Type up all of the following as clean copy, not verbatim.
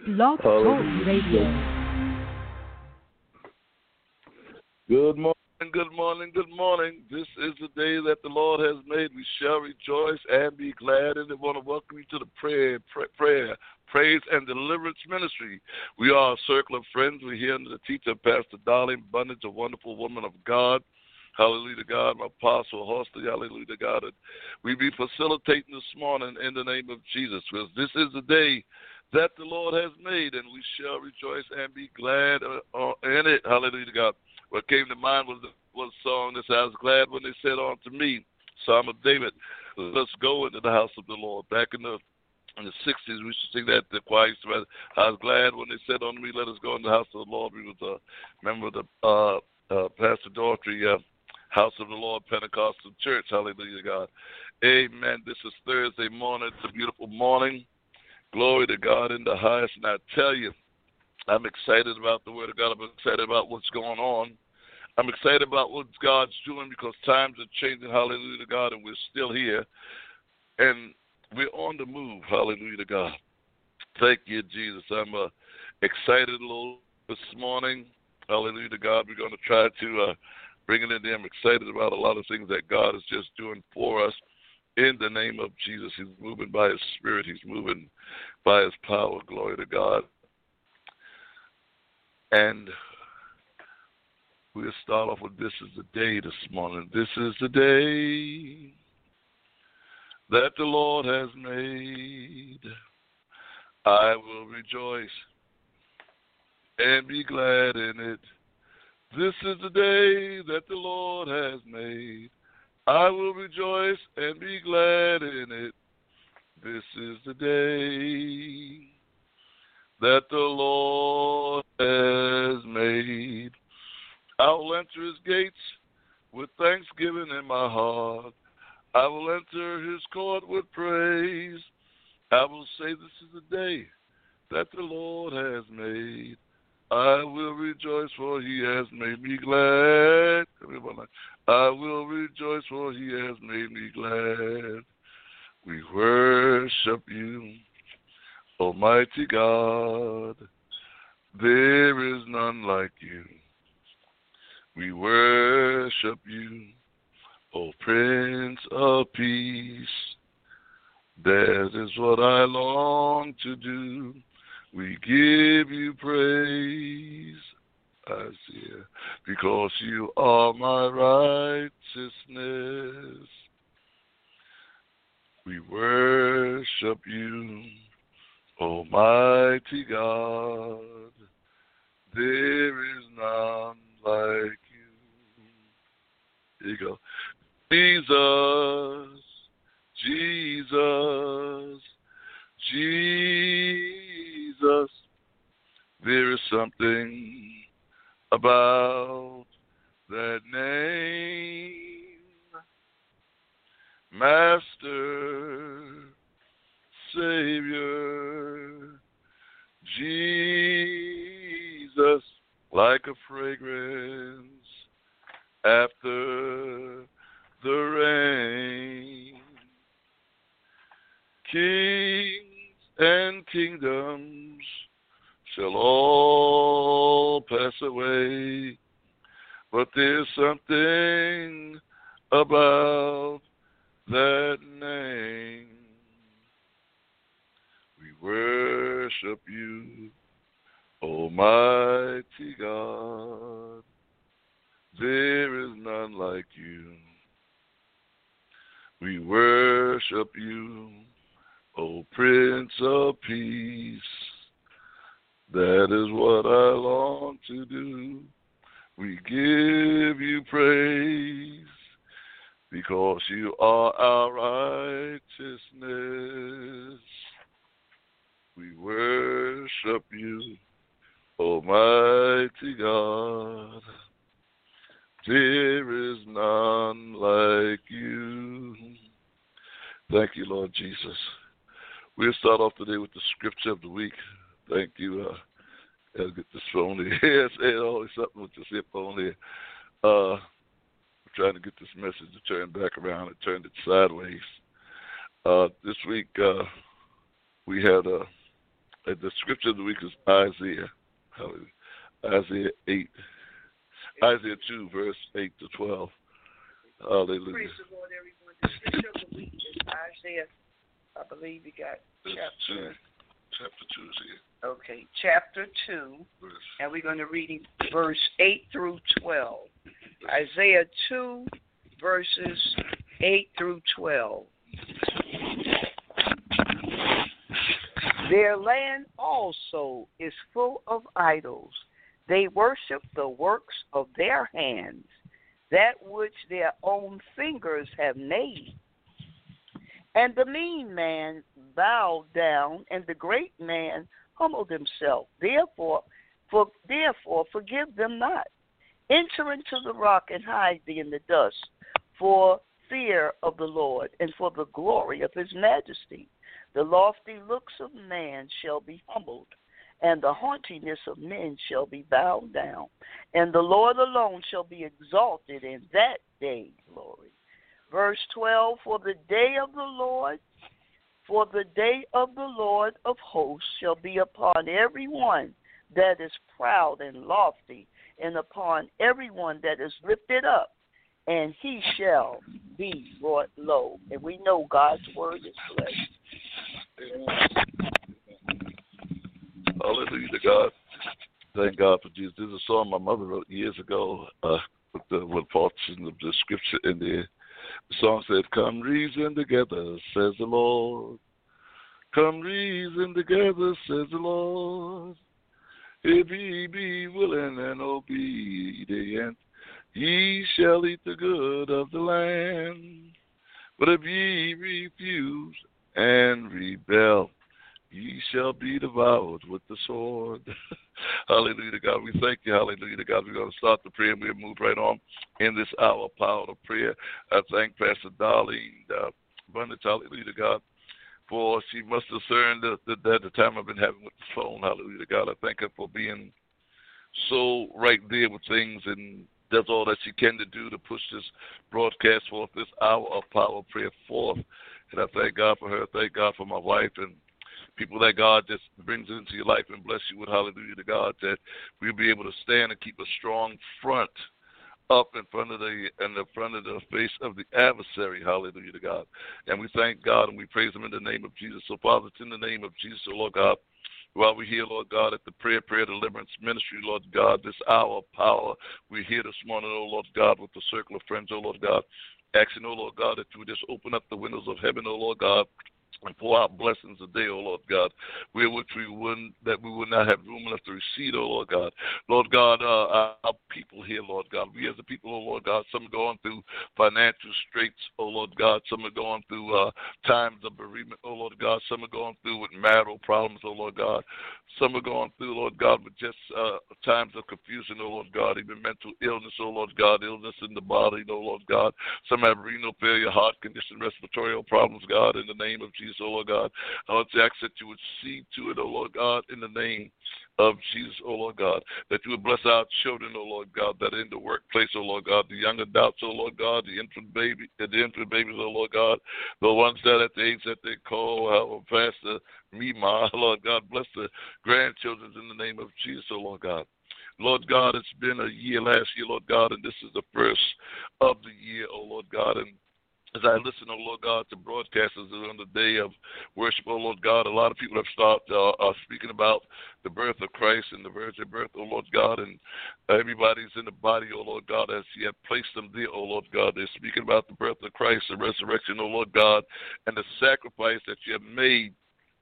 Blog Talk Radio. Good morning, good morning, good morning. This is the day that the Lord has made. We shall rejoice and be glad. And I want to welcome you to the prayer, praise, and deliverance ministry. We are a circle of friends. We're here under the teacher, Pastor Darlene Bunnage, a wonderful woman of God. Hallelujah to God, my apostle, Hosty, hallelujah to God. We be facilitating this morning in the name of Jesus, because this is the day that the Lord has made, and we shall rejoice and be glad in it. Hallelujah to God. What came to mind was a song that said, I was glad when they said unto me, Psalm of David, let's go into the house of the Lord. Back in the 60s, we used to sing that at the choir. I was glad when they said unto me, let us go into the house of the Lord. We was a member of the Pastor Daughtry, House of the Lord Pentecostal Church. Hallelujah to God. Amen. This is Thursday morning. It's a beautiful morning. Glory to God in the highest. And I tell you, I'm excited about the Word of God. I'm excited about what's going on. I'm excited about what God's doing, because times are changing. Hallelujah to God. And we're still here. And we're on the move. Hallelujah to God. Thank you, Jesus. I'm excited a little this morning. Hallelujah to God. We're going to try to bring it in there. I'm excited about a lot of things that God is just doing for us in the name of Jesus. He's moving by His Spirit. He's moving by His power. Glory to God. And we'll start off with this is the day this morning. This is the day that the Lord has made. I will rejoice and be glad in it. This is the day that the Lord has made. I will rejoice and be glad in it. This is the day that the Lord has made. I will enter His gates with thanksgiving in my heart. I will enter His court with praise. I will say, this is the day that the Lord has made. I will rejoice, for He has made me glad. I will rejoice, for He has made me glad. We worship You, Almighty God. There is none like You. We worship You, O Prince of Peace. That is what I long to do. We give You praise, Isaiah, because You are my righteousness. We worship You, Almighty God. There is none like You. Here you go. Jesus, Jesus, Jesus. There is something about that name. Master, Savior, Jesus, like a fragrance after the rain. Kings and kingdoms shall all pass away, but there's something about that name. We worship You, Almighty God. There is none like You. We worship You, O Prince of Peace. That is what I long to do. We give You praise, because You are our righteousness. We worship You, Almighty God. There is none like You. Thank You, Lord Jesus. We'll start off today with the scripture of the week. Thank You. Gotta get this phone here. Say always something with this hip phone here. We're trying to get this message to turn back around. It turned it sideways. This week we had The scripture of the week is Isaiah. Isaiah 8. Isaiah 2, verse 8 to 12. Hallelujah. Praise the Lord, everyone. The scripture of the week is Isaiah. I believe you got chapter 2 is here. Okay, chapter 2, and we're going to read verse 8 through 12. Isaiah 2, verses 8 through 12. Their land also is full of idols. They worship the works of their hands, that which their own fingers have made. And the mean man bowed down, and the great man humbled himself. Therefore, forgive them not. Enter into the rock and hide thee in the dust, for fear of the Lord, and for the glory of his majesty. The lofty looks of man shall be humbled, and the haughtiness of men shall be bowed down. And the Lord alone shall be exalted in that day. Glory. Verse 12, for the day of the Lord of hosts shall be upon every one that is proud and lofty, and upon every one that is lifted up, and he shall be brought low. And we know God's word is blessed. Hallelujah to God. Thank God for Jesus. This is a song my mother wrote years ago with portions of the scripture in there. The song said, come reason together, says the Lord. Come reason together, says the Lord. If ye be willing and obedient, ye shall eat the good of the land. But if ye refuse and rebel, ye shall be devoured with the sword. Hallelujah to God. We thank you. Hallelujah to God. We're going to start the prayer and we'll move right on in this hour of power of prayer. I thank Pastor Darlene Abundance, hallelujah to God, for she must discern the time I've been having with the phone. Hallelujah to God. I thank her for being so right there with things and does all that she can to do to push this broadcast forth, this hour of power of prayer forth. And I thank God for her. Thank God for my wife and people that God just brings into your life and bless you with, hallelujah to God, that we'll be able to stand and keep a strong front up in front of the face of the adversary, hallelujah to God. And we thank God and we praise him in the name of Jesus. So, Father, it's in the name of Jesus, oh Lord God, while we're here, Lord God, at the prayer deliverance ministry, Lord God, this hour of power, we're here this morning, oh Lord God, with the circle of friends, oh Lord God, asking, oh Lord God, that you would just open up the windows of heaven, oh Lord God, and pour out blessings today, oh Lord God, which we would not have room enough to receive, oh Lord God. Lord God, our people here, Lord God, we as a people, oh Lord God, some are going through financial straits, oh Lord God, some are going through times of bereavement, oh Lord God, some are going through with marital problems, oh Lord God, some are going through, Lord God, with just times of confusion, oh Lord God, even mental illness, oh Lord God, illness in the body, oh Lord God, some have renal failure, heart condition, respiratory problems, God, in the name of Jesus, oh Lord God. I want to ask that you would see to it, oh Lord God, in the name of Jesus, oh Lord God, that you would bless our children, oh Lord God, that are in the workplace, oh Lord God, the young adults, oh Lord God, the infant babies, oh Lord God, the ones that at the age that they call Pastor Mima, Lord God, bless the grandchildren in the name of Jesus, oh Lord God. Lord God, it's been a year last year, Lord God, and this is the first of the year, oh Lord God, and as I listen, oh Lord God, to broadcasters on the day of worship, oh Lord God, a lot of people have started speaking about the birth of Christ and the virgin birth, oh Lord God, and everybody's in the body, oh Lord God, as you have placed them there, oh Lord God. They're speaking about the birth of Christ, the resurrection, oh Lord God, and the sacrifice that you have made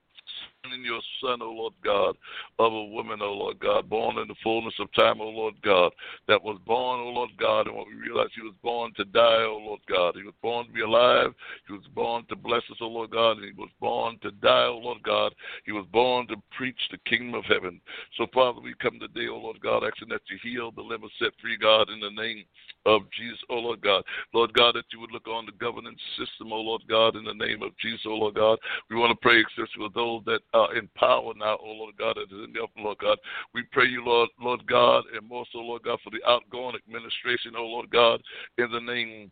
in your Son, O Lord God, of a woman, O Lord God, born in the fullness of time, O Lord God, that was born, O Lord God, and when we realized he was born to die, O Lord God, he was born to be alive, he was born to bless us, O Lord God, and he was born to die, O Lord God, he was born to preach the kingdom of heaven. So, Father, we come today, O Lord God, asking that you heal, deliver, set free, God, in the name of Jesus, O Lord God. Lord God, that you would look on the governance system, O Lord God, in the name of Jesus, O Lord God. We want to pray especially with those that are in power now, O Lord God, that is in the upper, Lord God. We pray you, Lord God, and more so, Lord God, for the outgoing administration, O Lord God, in the name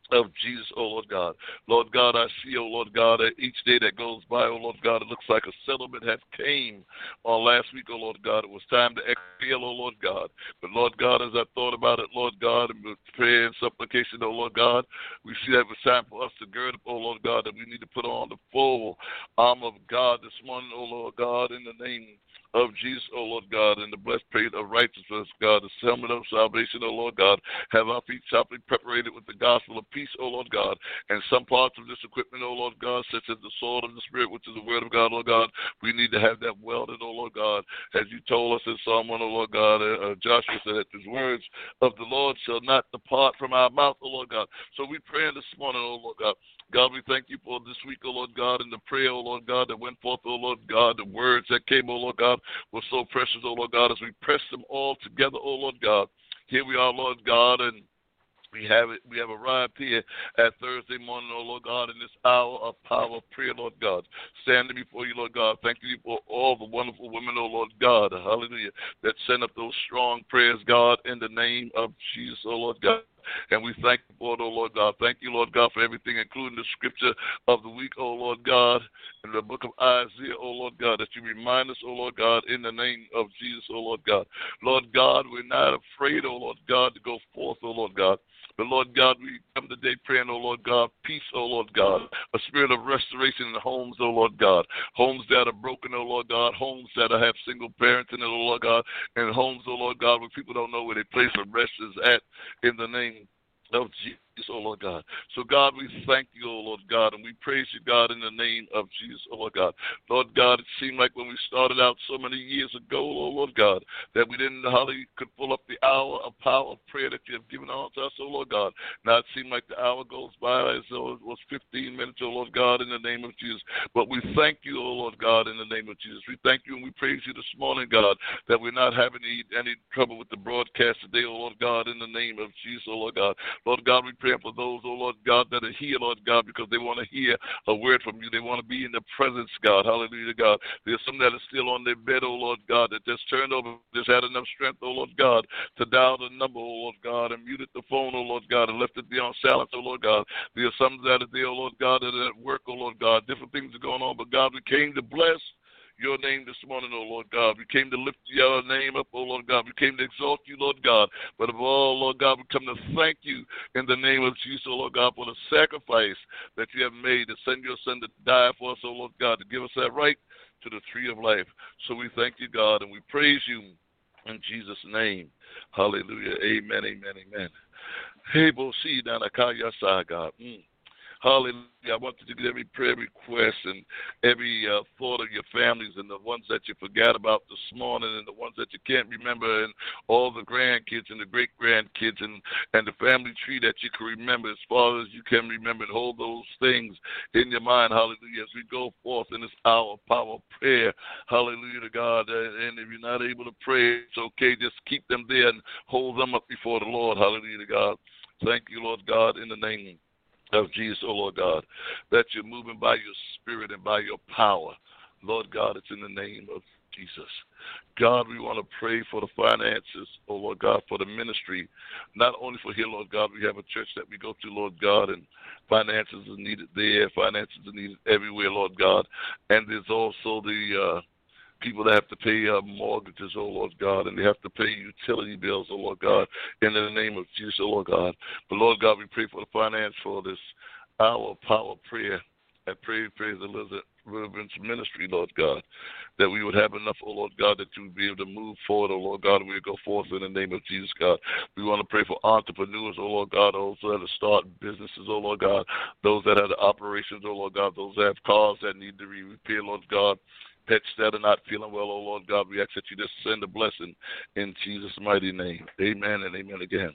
of Jesus, oh Lord God. Lord God, I see, oh Lord God, that each day that goes by, oh Lord God, it looks like a settlement has came on last week, oh Lord God. It was time to exhale, oh Lord God. But Lord God, as I thought about it, Lord God, and with prayer and supplication, oh Lord God, we see that it was time for us to gird up, oh Lord God, that we need to put on the full armor of God this morning, oh Lord God, in the name of Jesus, O Lord God, and the breastplate of righteousness, God, the helmet of salvation, O Lord God, have our feet sharply preparated with the gospel of peace, O Lord God, and some parts of this equipment, O Lord God, such as the sword of the Spirit, which is the word of God, Lord God, we need to have that welded, O Lord God, as you told us in Psalm 1, O Lord God, Joshua said that the words of the Lord shall not depart from our mouth, O Lord God. So we pray this morning, O Lord God. God, we thank you for this week, O Lord God, and the prayer, O Lord God, that went forth, O Lord God, the words that came, O Lord God, were so precious, O Lord God, as we press them all together, O Lord God. Here we are, Lord God, and we have arrived here at Thursday morning, oh Lord God, in this hour of power of prayer, Lord God. Standing before you, Lord God, thank you for all the wonderful women, oh Lord God, hallelujah, that send up those strong prayers, God, in the name of Jesus, oh Lord God. And we thank you for it, oh Lord God. Thank you, Lord God, for everything, including the scripture of the week, oh Lord God, in the book of Isaiah, oh Lord God, that you remind us, oh Lord God, in the name of Jesus, oh Lord God. Lord God, we're not afraid, oh Lord God, to go forth, oh Lord God. But Lord God, we come today praying, oh Lord God, peace, oh Lord God, a spirit of restoration in the homes, oh Lord God, homes that are broken, oh Lord God, homes that have single parents in it, oh Lord God, and homes, oh Lord God, where people don't know where their place of rest is at, in the name of Jesus, oh Lord God. So God, we thank you, oh Lord God, and we praise you, God, in the name of Jesus, oh Lord God. Lord God, it seemed like when we started out so many years ago, oh Lord God, that we didn't know how we could pull up the hour of power of prayer that you have given unto us, oh Lord God. Now it seemed like the hour goes by as though it was 15 minutes, oh Lord God, in the name of Jesus. But we thank you, oh Lord God, in the name of Jesus. We thank you and we praise you this morning, God, that we're not having any trouble with the broadcast today, oh Lord God, in the name of Jesus, oh Lord God. Lord God, we pray for those, oh Lord God, that are here, Lord God, because they want to hear a word from you. They want to be in the presence, God. Hallelujah, God. There's some that are still on their bed, oh Lord God, that just turned over, just had enough strength, oh Lord God, to dial the number, oh Lord God, and muted the phone, oh Lord God, and left it be on silence, oh Lord God. There are some that are there, oh Lord God, that are at work, oh Lord God. Different things are going on, but God, we came to bless your name this morning, oh Lord God. We came to lift your name up, oh Lord God. We came to exalt you, Lord God. But of all, Lord God, we come to thank you in the name of Jesus, oh Lord God, for the sacrifice that you have made to send your son to die for us, oh Lord God, to give us that right to the tree of life. So we thank you, God, and we praise you in Jesus' name. Hallelujah. Amen, amen, amen. Hey, bo see down God. Hallelujah. I want you to get every prayer request and every thought of your families and the ones that you forgot about this morning and the ones that you can't remember and all the grandkids and the great-grandkids and the family tree that you can remember as far as you can remember, and hold those things in your mind, hallelujah, as we go forth in this hour of power of prayer, hallelujah to God. And if you're not able to pray, it's okay. Just keep them there and hold them up before the Lord, hallelujah to God. Thank you, Lord God, in the name of Jesus, oh Lord God, that you're moving by your spirit and by your power. Lord God, it's in the name of Jesus. God, we want to pray for the finances, oh Lord God, for the ministry. Not only for here, Lord God, we have a church that we go to, Lord God, and finances are needed there, finances are needed everywhere, Lord God. And there's also the people that have to pay mortgages, oh Lord God, and they have to pay utility bills, oh Lord God, in the name of Jesus, oh Lord God. But Lord God, we pray for the finance for this hour of power of prayer. I pray the Deliverance Ministry, Lord God, that we would have enough, oh Lord God, that you would be able to move forward, oh Lord God, and we would go forth in the name of Jesus, God. We want to pray for entrepreneurs, oh Lord God, those that are starting businesses, oh Lord God, those that have the operations, oh Lord God, those that have cars that need to be repaired, Lord God, pets that are not feeling well, oh Lord God, we ask that you just send a blessing in Jesus' mighty name. Amen and amen again.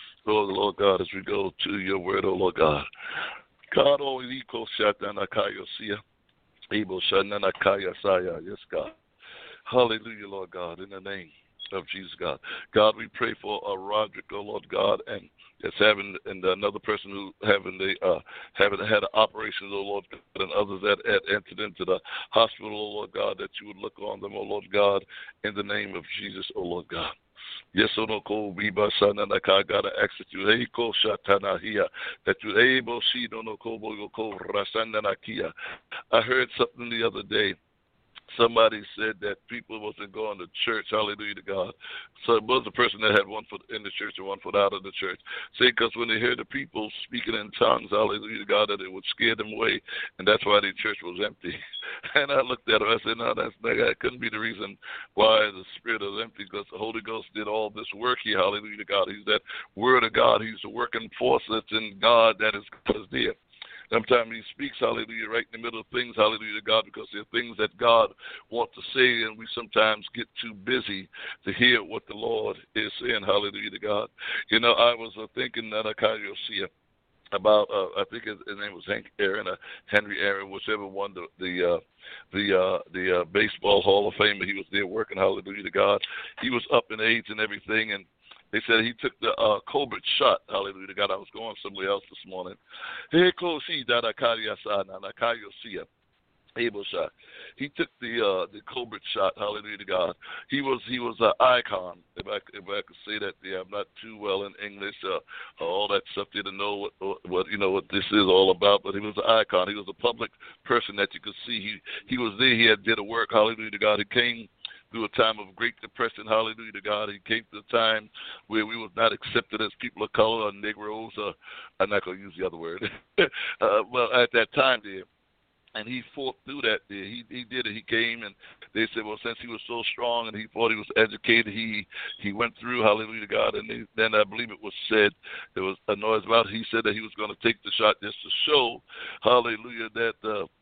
Lord God, as we go to your word, oh Lord God. God, oh, yes, God. Hallelujah, Lord God, in the name of Jesus, God. God, we pray for Roderick, oh Lord God, and it's having and another person who having had an operation, oh Lord God, and others that had entered into the hospital, oh Lord God, that you would look on them, oh Lord God, in the name of Jesus, oh Lord God. Yes, no ko biba sana na ka gotta ask that you ko shatana here that you able see no ko bo ko rasana na kia. I heard something the other day. Somebody said that people wasn't going to church. Hallelujah to God. So it was a person that had one foot in the church and one foot out of the church. See, because when they heard the people speaking in tongues, hallelujah to God, that it would scare them away, and that's why the church was empty. And I looked at her. I said, no, that couldn't be the reason why the spirit was empty, because the Holy Ghost did all this work here. Hallelujah to God. He's that Word of God. He's the working force that's in God that is there. Sometimes he speaks, hallelujah, right in the middle of things, hallelujah to God, because there are things that God wants to say, and we sometimes get too busy to hear what the Lord is saying, hallelujah to God. You know, I was thinking that about, I think his name was Hank Aaron, Henry Aaron, whichever won the Baseball Hall of Fame. He was there working, hallelujah to God. He was up in age and everything, and they said he took the Colbert shot. Hallelujah to God. I was going somewhere else this morning. He took the Colbert shot. Hallelujah to God. He was an icon. If I could say that, I'm not too well in English. All that stuff there to know what this is all about. But he was an icon. He was a public person that you could see. He was there. He had did a work. Hallelujah to God. He came through a time of Great Depression, hallelujah to God. He came to a time where we was not accepted as people of color or Negroes, I'm not going to use the other word. Well, at that time there, and he fought through that there. He did it. He came, and they said, well, since he was so strong and he thought he was educated, he went through, hallelujah to God, and then I believe it was said, there was a noise about it. He said that he was going to take the shot just to show, hallelujah, that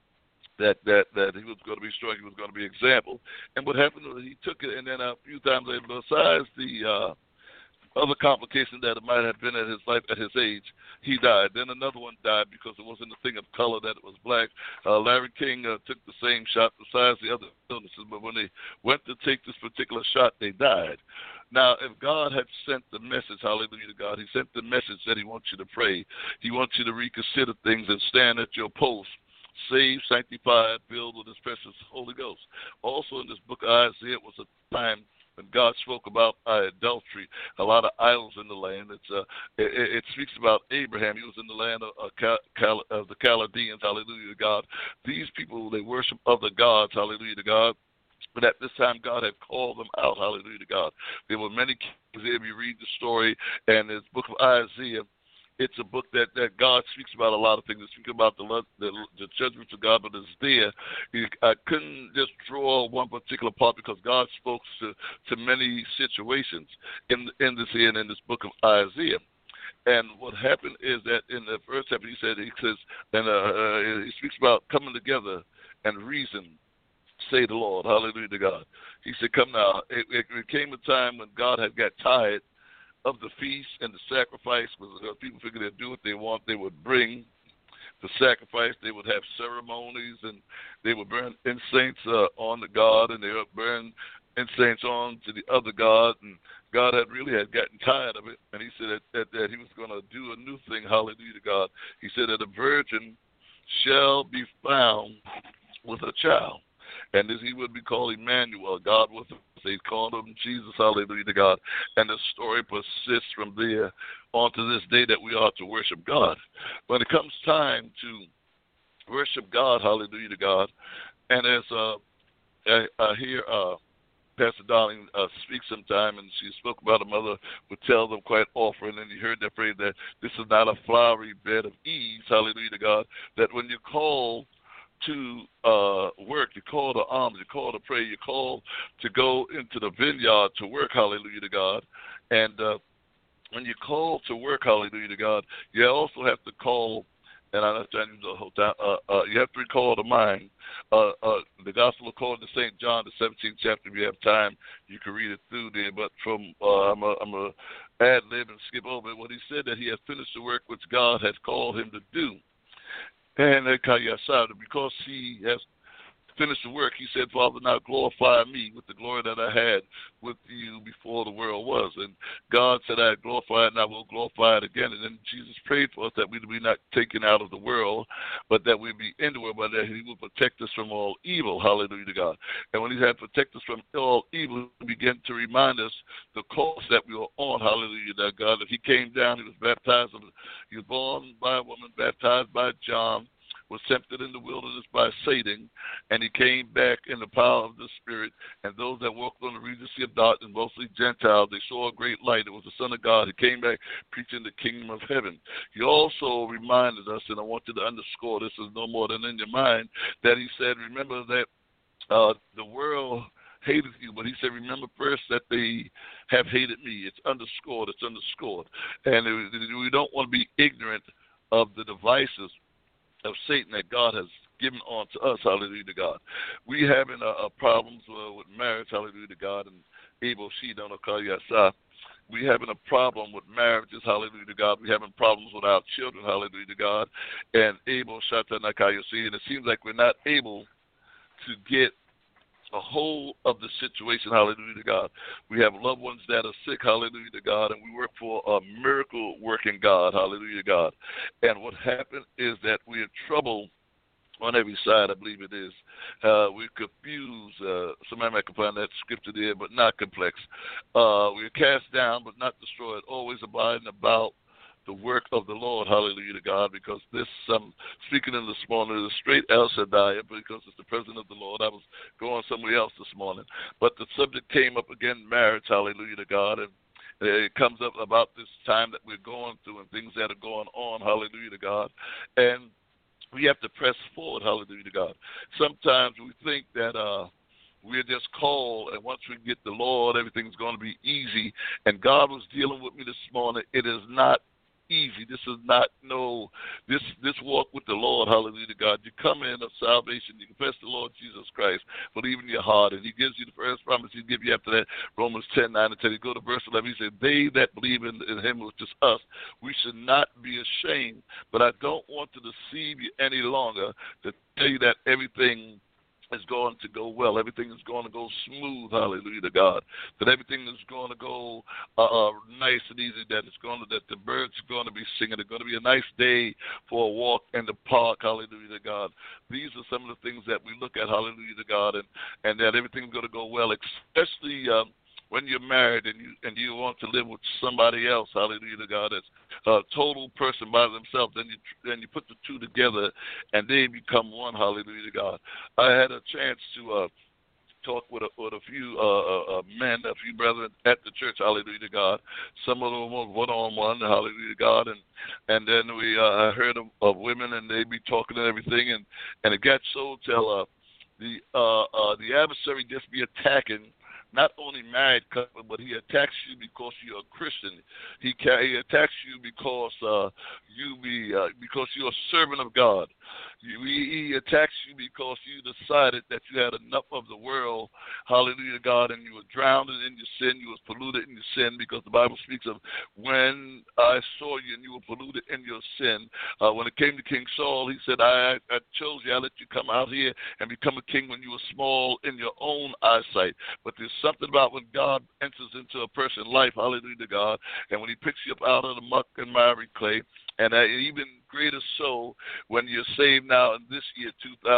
he was going to be strong, he was going to be an example. And what happened was he took it, and then a few times later, besides the other complication that it might have been at his life at his age, he died. Then another one died because it wasn't a thing of color that it was black. Larry King took the same shot besides the other illnesses, but when they went to take this particular shot, they died. Now, if God had sent the message, hallelujah to God, he sent the message that he wants you to pray. He wants you to reconsider things and stand at your post, saved, sanctified, filled with his precious Holy Ghost. Also in this book of Isaiah, it was a time when God spoke about adultery, a lot of idols in the land. It speaks about Abraham. He was in the land of the Chaldeans, hallelujah to God. These people, they worship other gods, hallelujah to God. But at this time, God had called them out, hallelujah to God. There were many kings there. If you read the story, and this book of Isaiah, it's a book that God speaks about a lot of things. It speaks about the judgments of God, but it's there. I couldn't just draw one particular part because God spoke to many situations in this book of Isaiah. And what happened is that in the first chapter, he says, and he speaks about coming together and reason, say the Lord, hallelujah to God. He said, come now. It came a time when God had got tired of the feast and the sacrifice, because people figured they'd do what they want. They would bring the sacrifice. They would have ceremonies, and they would burn incense on the God, and they would burn incense on to the other God. And God had gotten tired of it, and he said that he was going to do a new thing, hallelujah to God. He said that a virgin shall be found with a child, and this he would be called Emmanuel, God with us. They called him Jesus, hallelujah to God. And the story persists from there on to this day that we are to worship God. When it comes time to worship God, hallelujah to God, and as I hear Pastor Darling speak sometime, and she spoke about a mother would tell them quite often, and you heard that phrase that this is not a flowery bed of ease, hallelujah to God, that when you call to work, you call to arms, you call to pray, you call to go into the vineyard to work, hallelujah to God. And when you call to work, hallelujah to God, you also have to call, and I'm not trying to use the whole time, you have to recall to mind the Gospel according to St. John, the 17th chapter. If you have time, you can read it through there. But from I'm a ad-lib and skip over it. What he said that he has finished the work which God has called him to do. And because he has finished the work, he said, Father, now glorify me with the glory that I had with you before the world was. And God said, I glorify it, and I will glorify it again. And then Jesus prayed for us that we be not taken out of the world, but that we be in the world, but that he will protect us from all evil. Hallelujah to God. And when he had protect us from all evil, he began to remind us the course that we were on, hallelujah, that God, that he came down, he was baptized, he was born by a woman, baptized by John, was tempted in the wilderness by Satan, and he came back in the power of the Spirit. And those that walked on the regency of darkness, mostly Gentiles, they saw a great light. It was the Son of God. He came back preaching the kingdom of heaven. He also reminded us, and I want you to underscore this is no more than in your mind, that he said, remember that the world hated you, but he said, remember first that they have hated me. It's underscored. And we don't want to be ignorant of the devices of Satan that God has given unto us, hallelujah to God. We having problems with marriage, hallelujah to God, and Abel, she don't call you outside. We having a problem with marriages, hallelujah to God. We having problems with our children, hallelujah to God. And Abel, Shatanakayasi, and it seems like we're not able to get a hold of the situation, hallelujah to God. We have loved ones that are sick, hallelujah to God, and we work for a miracle working God, hallelujah to God. And what happened is that we're in trouble on every side, I believe it is. We confuse, somebody might find that scripture there, but not complex. We're cast down, but not destroyed, always abiding about the work of the Lord, hallelujah to God, because this, speaking in this morning, is straight El Shaddai, because it's the presence of the Lord. I was going somewhere else this morning. But the subject came up again, marriage, hallelujah to God, and it comes up about this time that we're going through and things that are going on, hallelujah to God. And we have to press forward, hallelujah to God. Sometimes we think that we're just called, and once we get the Lord, everything's going to be easy. And God was dealing with me this morning. It is not easy. This is not this walk with the Lord, hallelujah to God. You come in of salvation, you confess the Lord Jesus Christ, believe in your heart, and he gives you the first promise he gives you after that, Romans 10:9 and 10. You go to verse 11, he said, they that believe in him, which is us, we should not be ashamed. But I don't want to deceive you any longer to tell you that everything is going to go well. Everything is going to go smooth, hallelujah to God. That everything is going to go nice and easy, that the birds are going to be singing. It's going to be a nice day for a walk in the park, hallelujah to God. These are some of the things that we look at, hallelujah to God, and that everything's going to go well, especially when you're married and you want to live with somebody else, hallelujah to God, that's a total person by themselves, then you put the two together and they become one, hallelujah to God. I had a chance to talk with a few men, a few brethren at the church, hallelujah to God. Some of them were one-on-one, hallelujah to God, and then we heard of women, and they be talking and everything, and it got so till the adversary just be attacking not only married couple, but he attacks you because you're a Christian. He attacks you because because you're a servant of God. He attacks you because you decided that you had enough of the world, hallelujah to God, and you were drowned in your sin, you was polluted in your sin, because the Bible speaks of when I saw you and you were polluted in your sin. When it came to King Saul, he said, I chose you, I let you come out here and become a king when you were small in your own eyesight. But there's something about when God enters into a person's life, hallelujah to God, and when he picks you up out of the muck and miry clay, and even greater so when you're saved now in this year,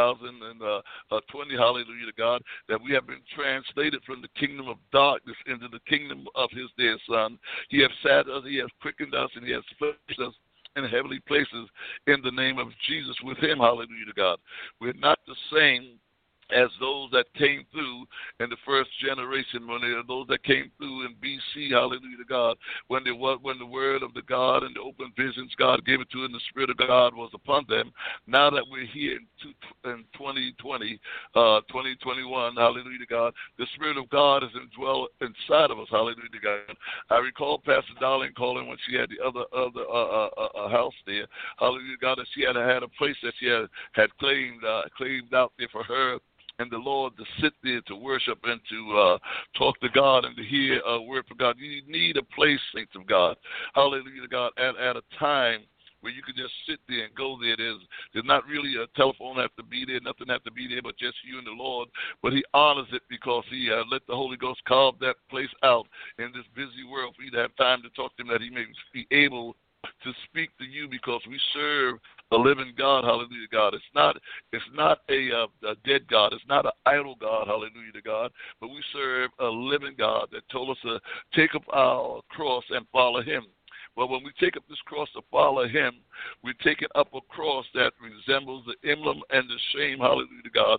2020, hallelujah to God, that we have been translated from the kingdom of darkness into the kingdom of his dear Son. He has sat us, he has quickened us, and he has placed us in heavenly places in the name of Jesus with him, hallelujah to God. We're not the same as those that came through in the first generation, those that came through in BC, hallelujah to God, when the word of the God and the open visions God gave it to, and the Spirit of God was upon them. Now that we're here in 2020, 2021, hallelujah to God, the Spirit of God is indwelt inside of us, hallelujah to God. I recall Pastor Darlene calling when she had the other house there, hallelujah to God, that she had a place that she had claimed out there for her and the Lord to sit there to worship and to talk to God and to hear a word from God. You need a place, saints of God, hallelujah to God, at a time where you can just sit there and go there. There's not really a telephone have to be there, nothing have to be there but just you and the Lord. But he honors it because he let the Holy Ghost carve that place out in this busy world for you to have time to talk to him, that he may be able to speak to you because we serve a living God, hallelujah, God. It's not a dead God. It's not an idol God, hallelujah to God. But we serve a living God that told us to take up our cross and follow him. Well, when we take up this cross to follow him, we're taking up a cross that resembles the emblem and the shame, hallelujah to God.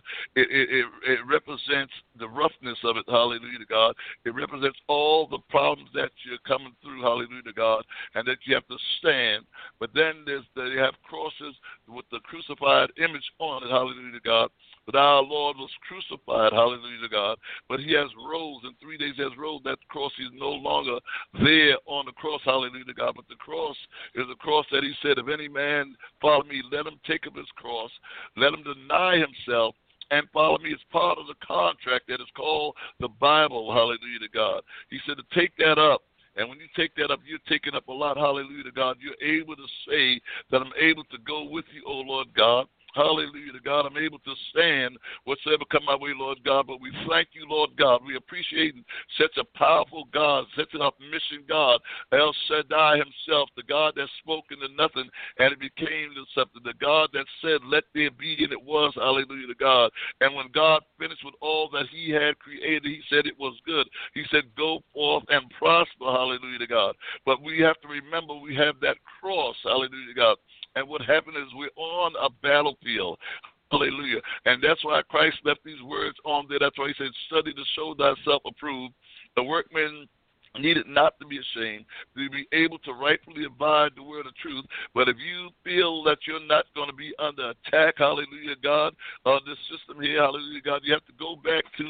It represents the roughness of it, hallelujah to God. It represents all the problems that you're coming through, hallelujah to God, and that you have to stand. But then they have crosses with the crucified image on it, hallelujah to God. But our Lord was crucified, hallelujah to God. But he has rose, and 3 days has rose. That cross is no longer there on the cross, hallelujah to God. But the cross is a cross that he said, if any man follow me, let him take up his cross, let him deny himself, and follow me. It's part of the contract that is called the Bible, hallelujah to God. He said to take that up. And when you take that up, you're taking up a lot, hallelujah to God. You're able to say that I'm able to go with you, O Lord God. Hallelujah to God. I'm able to stand whatsoever come my way, Lord God. But we thank you, Lord God. We appreciate such a powerful God, such an omniscient God, El Shaddai himself, the God that spoke into nothing and it became something, the God that said, let there be, and it was, hallelujah to God. And when God finished with all that he had created, he said it was good. He said, go forth and prosper, hallelujah to God. But we have to remember we have that cross, hallelujah to God. And what happened is we're on a battlefield. Hallelujah. And that's why Christ left these words on there. That's why he said, study to show thyself approved. The workman needed not to be ashamed, to be able to rightfully abide the word of truth. But if you feel that you're not going to be under attack, hallelujah, God, this system here, hallelujah, God, you have to go back to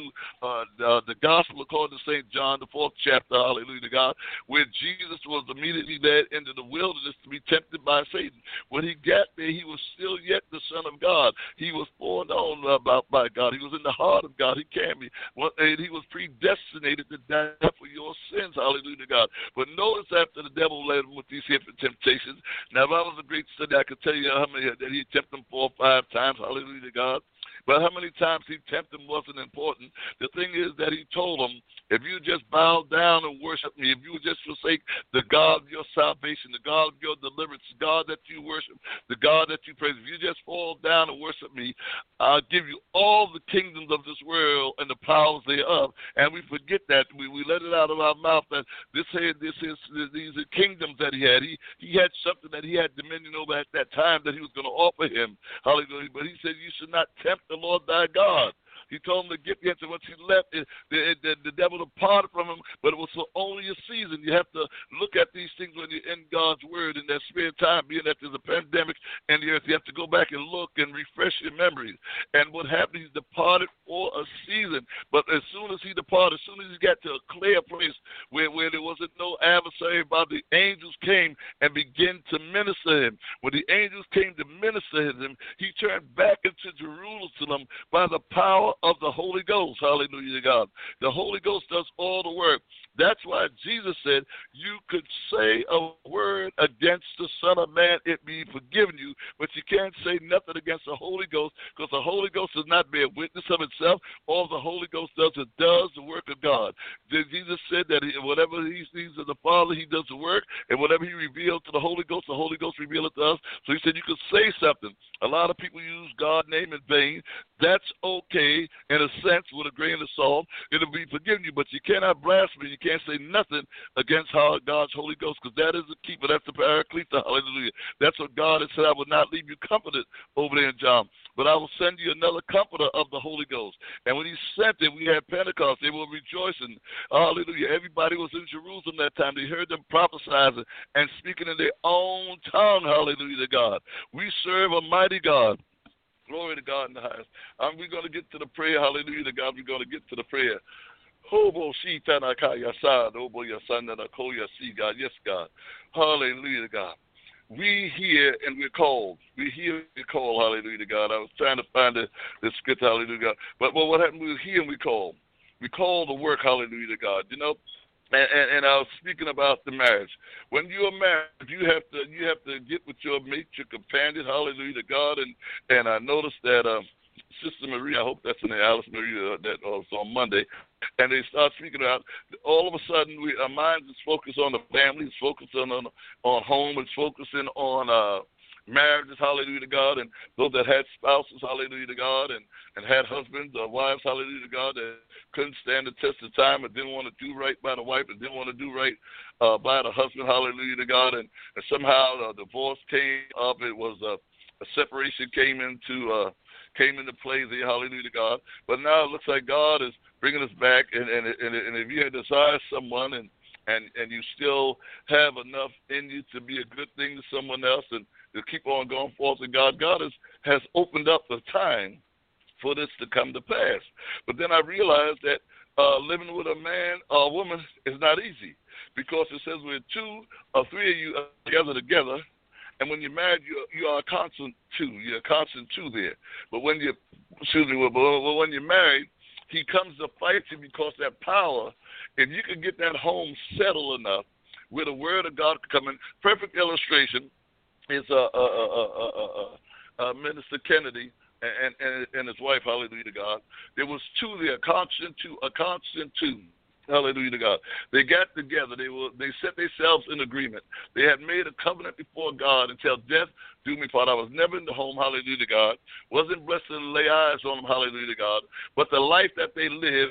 the gospel according to St. John, the 4th chapter, hallelujah, God, where Jesus was immediately led into the wilderness to be tempted by Satan. When he got there, he was still yet the Son of God. He was foreknown by God. He was in the heart of God. He can be. And he was predestinated to die for your sins. Hallelujah to God. But notice after the devil led him with these different temptations. Now, if I was a great study, I could tell you how many that he tempted him 4 or 5 times. Hallelujah to God. But how many times he tempted him wasn't important. The thing is that he told him, if you just bow down and worship me, if you just forsake the God of your salvation, the God of your deliverance, the God that you worship, the God that you praise, if you just fall down and worship me, I'll give you all the kingdoms of this world and the powers thereof. And we forget that. We let it out of our mouth that these are kingdoms that he had. He had something that he had dominion over at that time that he was going to offer him. Hallelujah. But he said, you should not tempt the Lord thy God. He told him to get the answer. Once he left, the devil departed from him, but it was for only a season. You have to look at these things when you're in God's word in that spare time, being that there's a pandemic in the earth. You have to go back and look and refresh your memories. And what happened, he departed for a season. But as soon as he departed, as soon as he got to a clear place where there wasn't no adversary, but the angels came and began to minister him. When the angels came to minister him, he turned back into Jerusalem by the power of the Holy Ghost. Hallelujah to God. The Holy Ghost does all the work. That's why Jesus said, you could say a word against the Son of Man, it be forgiven you, but you can't say nothing against the Holy Ghost, because the Holy Ghost does not bear witness of itself. All the Holy Ghost does, it does the work of God. Jesus said that whatever he sees of the Father, he does the work, and whatever he revealed to the Holy Ghost reveals it to us. So he said you could say something. A lot of people use God's name in vain. That's okay, in a sense, with a grain of salt. It'll be forgiven you, but you cannot blaspheme. You can't say nothing against God's Holy Ghost, because that is the keeper. That's the Paraclete. Hallelujah. That's what God has said. I will not leave you comforted over there in John, but I will send you another comforter of the Holy Ghost. And when he sent it, we had Pentecost. They were rejoicing. Hallelujah. Everybody was in Jerusalem that time. They heard them prophesying and speaking in their own tongue. Hallelujah to God. We serve a mighty God. Glory to God in the highest. We're going to get to the prayer. Hallelujah to God. We're going to get to the prayer. God. Yes, God. Hallelujah to God. We hear and we're called. We hear and we're called. Hallelujah to God. I was trying to find the scripture. Hallelujah to God. But what happened? We hear and we call. We call the work. Hallelujah to God. You know. And I was speaking about the marriage. When you are married, you have to get with your mate, your companion. Hallelujah to God. And I noticed that Sister Marie, I hope that's in there, Alice Marie, that was on Monday. and they start speaking about, all of a sudden our minds is focused on the family, it's focused on home, it's focusing on marriages, hallelujah to God, and those that had spouses, hallelujah to God, and had husbands or wives, hallelujah to God, that couldn't stand the test of time and didn't want to do right by the wife and didn't want to do right by the husband, hallelujah to God, and somehow a divorce came up. It was a separation came into play there, hallelujah to God. But now it looks like God is bringing us back, and if you desire someone and you still have enough in you to be a good thing to someone else and to keep on going forth with God, God has opened up the time for this to come to pass. But then I realized that living with a man or a woman is not easy, because it says when 2 or 3 of you are together, and when you're married, you are a constant two. You're a constant two there. But when when you're married, he comes to fight you, because that power, if you can get that home settled enough where the word of God can come in. Perfect illustration is Minister Kennedy and his wife, hallelujah to God. There was 2 there, a constant two. Hallelujah to God. They got together. They set themselves in agreement. They had made a covenant before God until death do me part. I was never in the home, hallelujah to God. Wasn't blessed to lay eyes on them, hallelujah to God. But the life that they live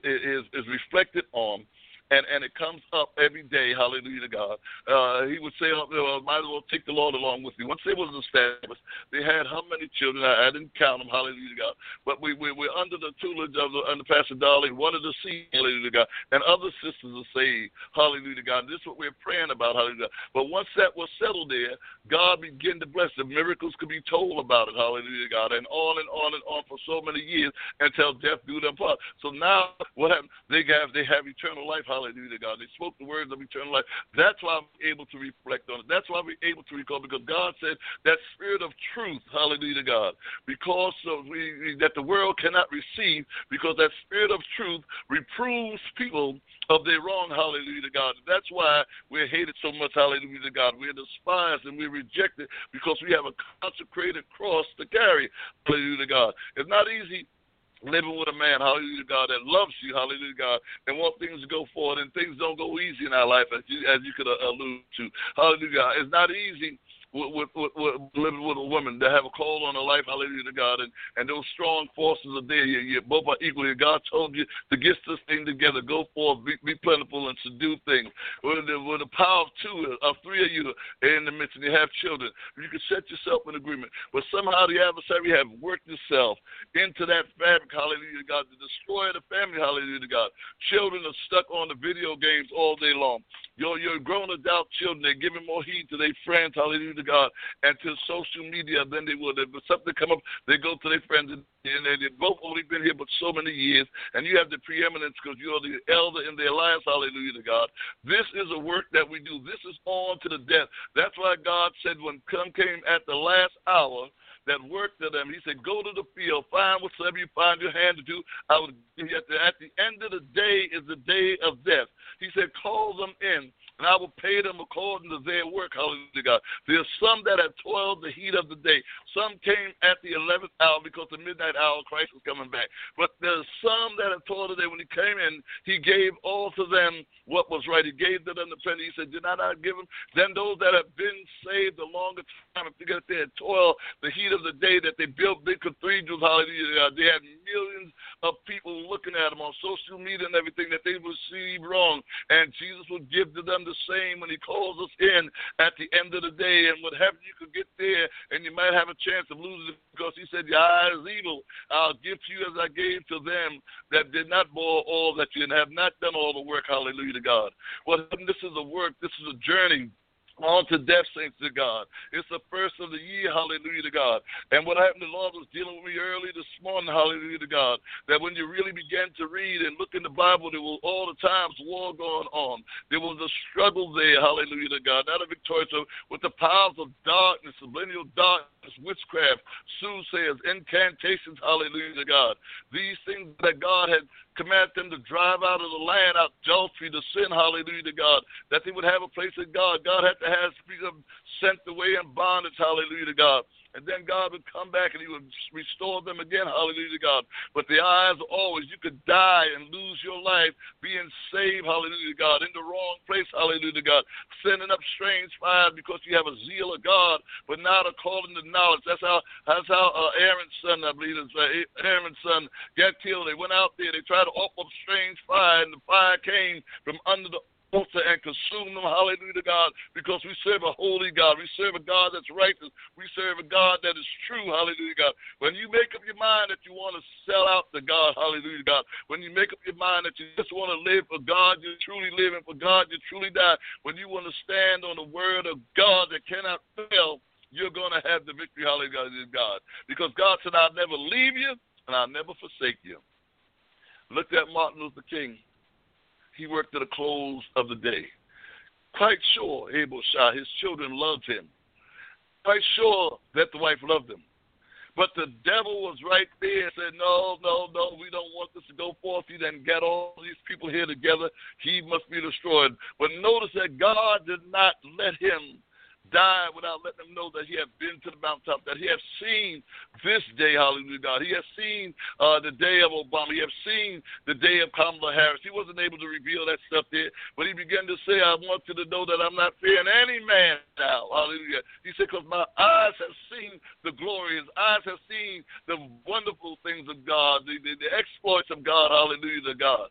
is reflected on. And it comes up every day, hallelujah to God. He would say, might as well take the Lord along with you. Once they was established, they had how many children? I didn't count them, hallelujah to God. But we're under the tutelage of under Pastor Dolly, one of the seed, hallelujah to God. And other sisters are saved, hallelujah to God. And this is what we're praying about, hallelujah to God. But once that was settled there, God began to bless. The miracles could be told about it, hallelujah to God. And on and on and on for so many years until death do them part. So now what happened? They have eternal life, hallelujah to God. They spoke the words of eternal life. That's why I'm able to reflect on it. That's why we're able to recall, because God said that spirit of truth, hallelujah to God, because that the world cannot receive, because that spirit of truth reproves people of their wrong, hallelujah to God. That's why we're hated so much, hallelujah to God. We're despised and we're rejected, because we have a consecrated cross to carry, hallelujah to God. It's not easy living with a man, hallelujah to God, that loves you, hallelujah to God, and want things to go forward, and things don't go easy in our life, as you could allude to. Hallelujah to God. It's not easy with living with a woman to have a call on her life, hallelujah to God, and those strong forces are there. You both are equally. God told you to get this thing together, go forth, be plentiful, and subdue things. With the power of 2 or 3 of you in the midst, and you have children, you can set yourself in agreement. But somehow the adversary have worked itself into that fabric, hallelujah to God, to destroy the family, hallelujah to God. Children are stuck on the video games all day long. Your grown adult children, they're giving more heed to their friends, hallelujah to God, and to social media than they would. If something come up, they go to their friends, and they've both only been here but so many years, and you have the preeminence because you're the elder in their lives, hallelujah to God. This is a work that we do. This is on to the death. That's why God said when came at the last hour, that work to them. He said, go to the field, find whatsoever you find your hand to do. I will give you at the end of the day is the day of death. He said, call them in, and I will pay them according to their work, hallelujah to God. There's some that have toiled the heat of the day. Some came at the 11th hour, because the midnight hour Christ was coming back. But there's some that have toiled the day. When he came in, he gave all to them what was right. He gave to them the penny. He said, did I not give them? Then those that have been saved a longer time, if they had toiled the heat of the day, that they built big cathedrals, hallelujah, they had millions of people looking at them on social media and everything that they received wrong. And Jesus will give to them the same when he calls us in at the end of the day. And whatever you could get there, and you might have a chance of losing it, because he said, your eye is evil. I'll give to you as I gave to them that did not bore all that you and have not done all the work, hallelujah to God. Well, this is a work, this is a journey on to death, saints to God. It's the first of the year, hallelujah to God. And what happened, the Lord was dealing with me early this morning, hallelujah to God, that when you really began to read and look in the Bible, there was all the times war going on. There was a struggle there, hallelujah to God, not a victorious, with the powers of darkness, subliminal darkness, witchcraft, soothsayers, incantations, hallelujah to God. These things that God had commanded them to drive out of the land, out adultery, to sin, hallelujah to God, that they would have a place in God. God had to have them sent away in bondage, hallelujah to God. And then God would come back and he would restore them again. Hallelujah to God. But the eyes are always, you could die and lose your life being saved, hallelujah to God, in the wrong place, hallelujah to God, sending up strange fire because you have a zeal of God, but not according to knowledge. That's how Aaron's son, I believe it's Aaron's son, got killed. They went out there, they tried to offer up strange fire, and the fire came from under the altar and consume them, hallelujah to God, because we serve a holy God. We serve a God that's righteous. We serve a God that is true, hallelujah to God. When you make up your mind that you want to sell out to God, hallelujah to God, when you make up your mind that you just want to live for God, you truly live, and for God, you truly die, when you want to stand on the word of God that cannot fail, you're going to have the victory, hallelujah to God, because God said, I'll never leave you and I'll never forsake you. Look at Martin Luther King. He worked at the close of the day. Quite sure, Abel Shah, his children loved him. Quite sure that the wife loved him. But the devil was right there and said, no, we don't want this to go forth. He done got all these people here together. He must be destroyed. But notice that God did not let him die without letting them know that he had been to the mountaintop, that he had seen this day, hallelujah, God. He had seen the day of Obama. He had seen the day of Kamala Harris. He wasn't able to reveal that stuff there, but he began to say, I want you to know that I'm not fearing any man now, hallelujah. He said, because my eyes have seen the glory. His eyes have seen the wonderful things of God, the exploits of God, hallelujah to God.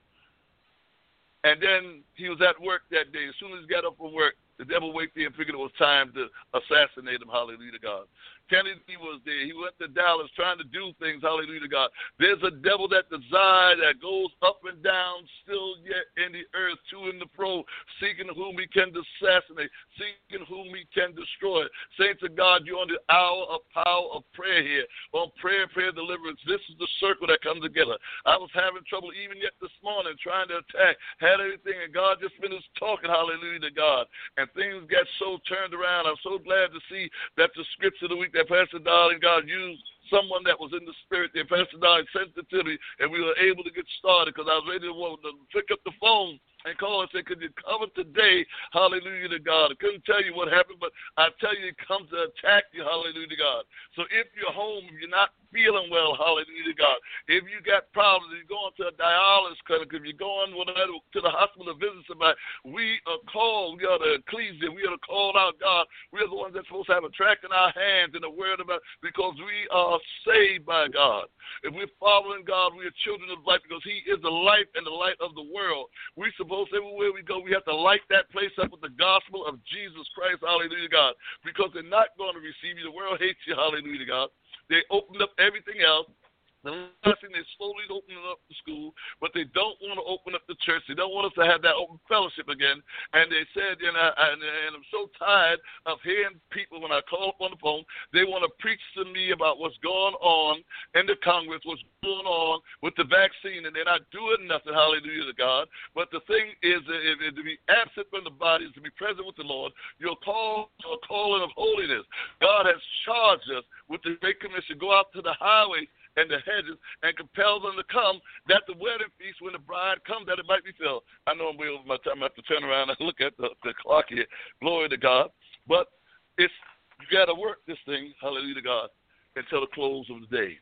And then he was at work that day. As soon as he got up from work, the devil waited there and figured it was time to assassinate him, hallelujah to God. Kennedy was there. He went to Dallas trying to do things, hallelujah to God. There's a devil that desires, that goes up and down, still yet in the earth, to and fro, seeking whom he can assassinate, seeking whom he can destroy. Saints of God, you're on the hour of power of prayer here, on prayer deliverance. This is the circle that comes together. I was having trouble even yet this morning trying to attack, had everything, and God just finished talking, hallelujah to God. And things got so turned around. I'm so glad to see that the scripture of the week that Pastor Darling God used someone that was in the spirit there. Pastor Darling sent it to me, and we were able to get started because I was ready to pick up the phone and call and say, could you cover today? Hallelujah to God. I couldn't tell you what happened, but I tell you, it comes to attack you. Hallelujah to God. So if you're home, if you're not feeling well, hallelujah to God. If you got problems, if you're going to a dialysis clinic, if you're going to the hospital to visit somebody, we are called, we are the ecclesia, we are called out God. We are the ones that's supposed to have a tract in our hands and a word about, because we are saved by God. If we're following God, we are children of light because he is the light and the light of the world. We're supposed to, everywhere we go, we have to light that place up with the gospel of Jesus Christ, hallelujah to God, because they're not going to receive you. The world hates you, hallelujah to God. They opened up everything else. The last thing, they're slowly opening up the school, but they don't want to open up the church. They don't want us to have that open fellowship again. And they said, and I'm so tired of hearing people, when I call up on the phone, they want to preach to me about what's going on in the Congress, what's going on with the vaccine, and they're not doing nothing, hallelujah to God. But the thing is, to be absent from the body is to be present with the Lord. You're called to a calling of holiness. God has charged us with the Great Commission. Go out to the highways and the hedges, and compel them to come, that the wedding feast, when the bride comes, that it might be filled. I know I'm way over my time. I have to turn around and look at the clock here. Glory to God. But you got to work this thing, hallelujah to God, until the close of the day.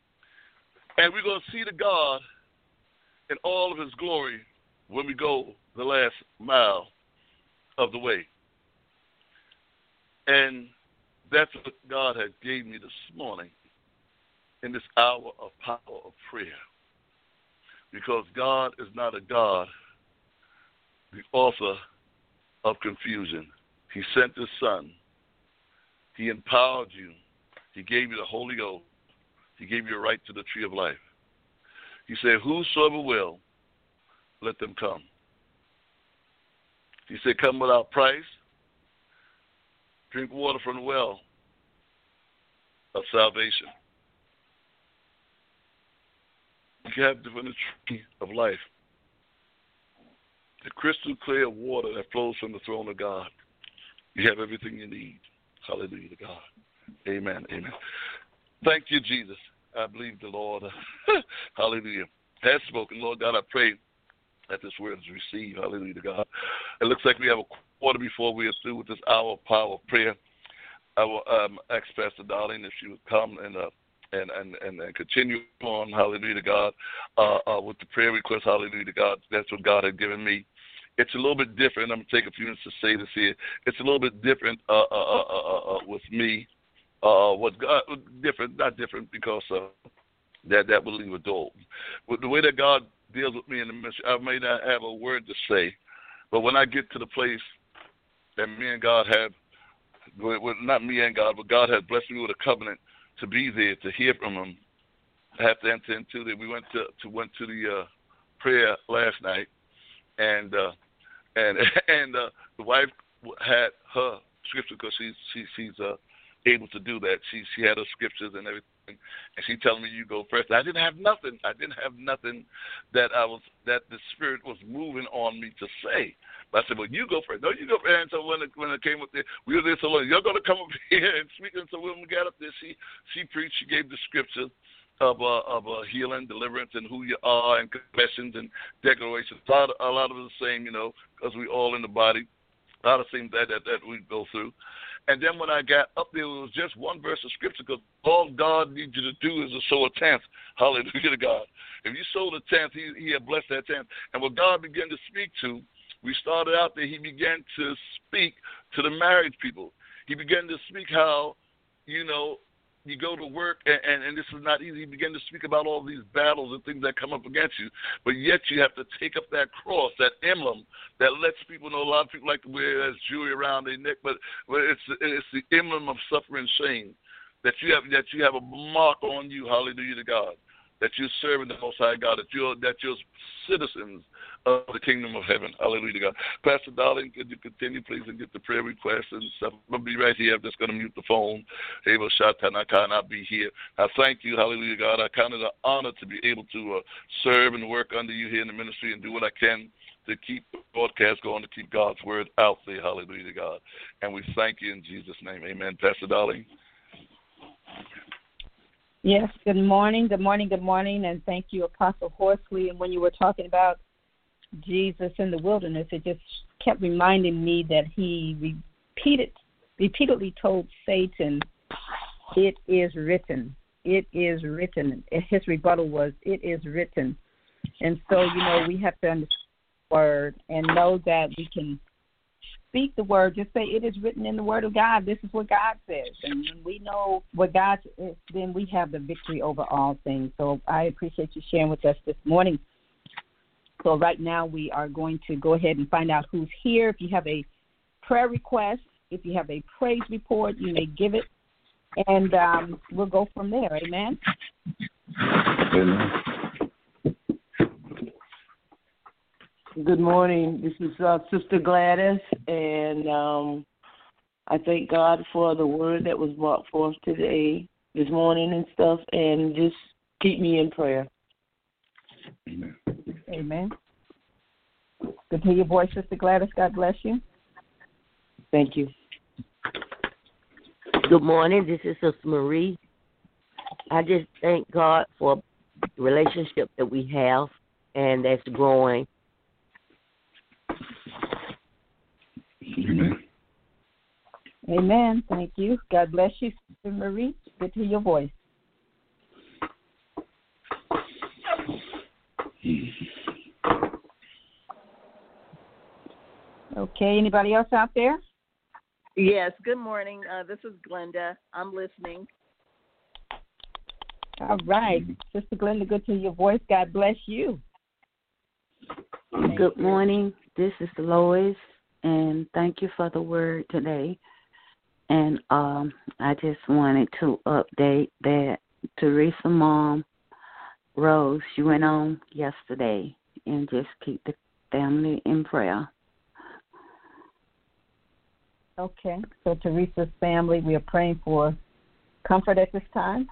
And we're going to see the God in all of his glory when we go the last mile of the way. And that's what God had gave me this morning, in this hour of power of prayer. Because God is not a God, the author of confusion. He sent his son. He empowered you. He gave you the Holy Ghost. He gave you a right to the tree of life. He said, whosoever will, let them come. He said, come without price. Drink water from the well of salvation. You have the tree of life, the crystal clear water that flows from the throne of God. You have everything you need. Hallelujah to God. Amen. Amen. Thank you, Jesus. I believe the Lord, hallelujah, has spoken. Lord God, I pray that this word is received. Hallelujah to God. It looks like we have a quarter before we are through with this hour of power of prayer. I will ask Pastor Darlene if she would come and continue on, hallelujah to God, with the prayer request, hallelujah to God. That's what God had given me. It's a little bit different. I'm going to take a few minutes to say this here. It's a little bit different with me. What God, different, not different because that will leave a door. With the way that God deals with me in the ministry, I may not have a word to say, but when I get to the place that me and God have, well, not me and God, but God has blessed me with a covenant to be there, to hear from Him. I have to enter into it. We went to the prayer last night, and the wife had her scripture because she's able to do that. She had her scriptures and everything, and she telling me, "You go first." I didn't have nothing. that the Spirit was moving on me to say. But I said, "Well, you go first." No, you go first. And so when it came up there, we were there so long. You're going to come up here and speak. And so when we got up there, she preached. She gave the scripture of healing, deliverance, and who you are, and confessions and declarations. A lot of it is the same, because we all in the body. A lot of things that we go through. And then when I got up there, it was just one verse of scripture, because all God needs you to do is to sow a tenth. Hallelujah to God. If you sow the tenth, He had blessed that tenth. And what God began to speak to, we started out there, He began to speak to the married people. He began to speak how, you go to work, and this is not easy. He began to speak about all these battles and things that come up against you, but yet you have to take up that cross, that emblem that lets people know. A lot of people like to wear as jewelry around their neck, but it's the emblem of suffering, shame, that you have a mark on you. Hallelujah to God. That you're serving the Most High God, that you're citizens of the kingdom of heaven. Hallelujah to God. Pastor Darling, could you continue, please, and get the prayer requests and stuff? I'm going to be right here. I'm just going to mute the phone. Able Shatanaka, and I'll be here. I thank you, hallelujah, God. I count it an honor to be able to serve and work under you here in the ministry and do what I can to keep the broadcast going, to keep God's word out there. Hallelujah to God. And we thank you in Jesus' name. Amen. Pastor Darling. Yes, good morning, and thank you, Apostle Horsley. And when you were talking about Jesus in the wilderness, it just kept reminding me that He repeatedly told Satan, "It is written, it is written." His rebuttal was, "It is written." And so, we have to understand the word and know that we can speak the word. Just say, "It is written in the word of God. This is what God says." And when we know what God says, then we have the victory over all things. So I appreciate you sharing with us this morning. So right now we are going to go ahead and find out who's here. If you have a prayer request, if you have a praise report, you may give it, and we'll go from there. Amen. Amen. Good morning. This is Sister Gladys, and I thank God for the word that was brought forth this morning and stuff, and just keep me in prayer. Amen. Amen. Good to hear your voice, Sister Gladys. God bless you. Thank you. Good morning. This is Sister Marie. I just thank God for the relationship that we have and that's growing. Amen. Amen. Thank you. God bless you, Sister Marie. Good to hear your voice. Okay, anybody else out there? Yes, good morning. This is Glenda. I'm listening. All right. Sister Glenda, good to hear your voice. God bless you. Good morning. This is Lois, and thank you for the word today. And I just wanted to update that Teresa mom, Rose, she went on yesterday, and just keep the family in prayer. Okay. So Teresa's family, we are praying for comfort at this time.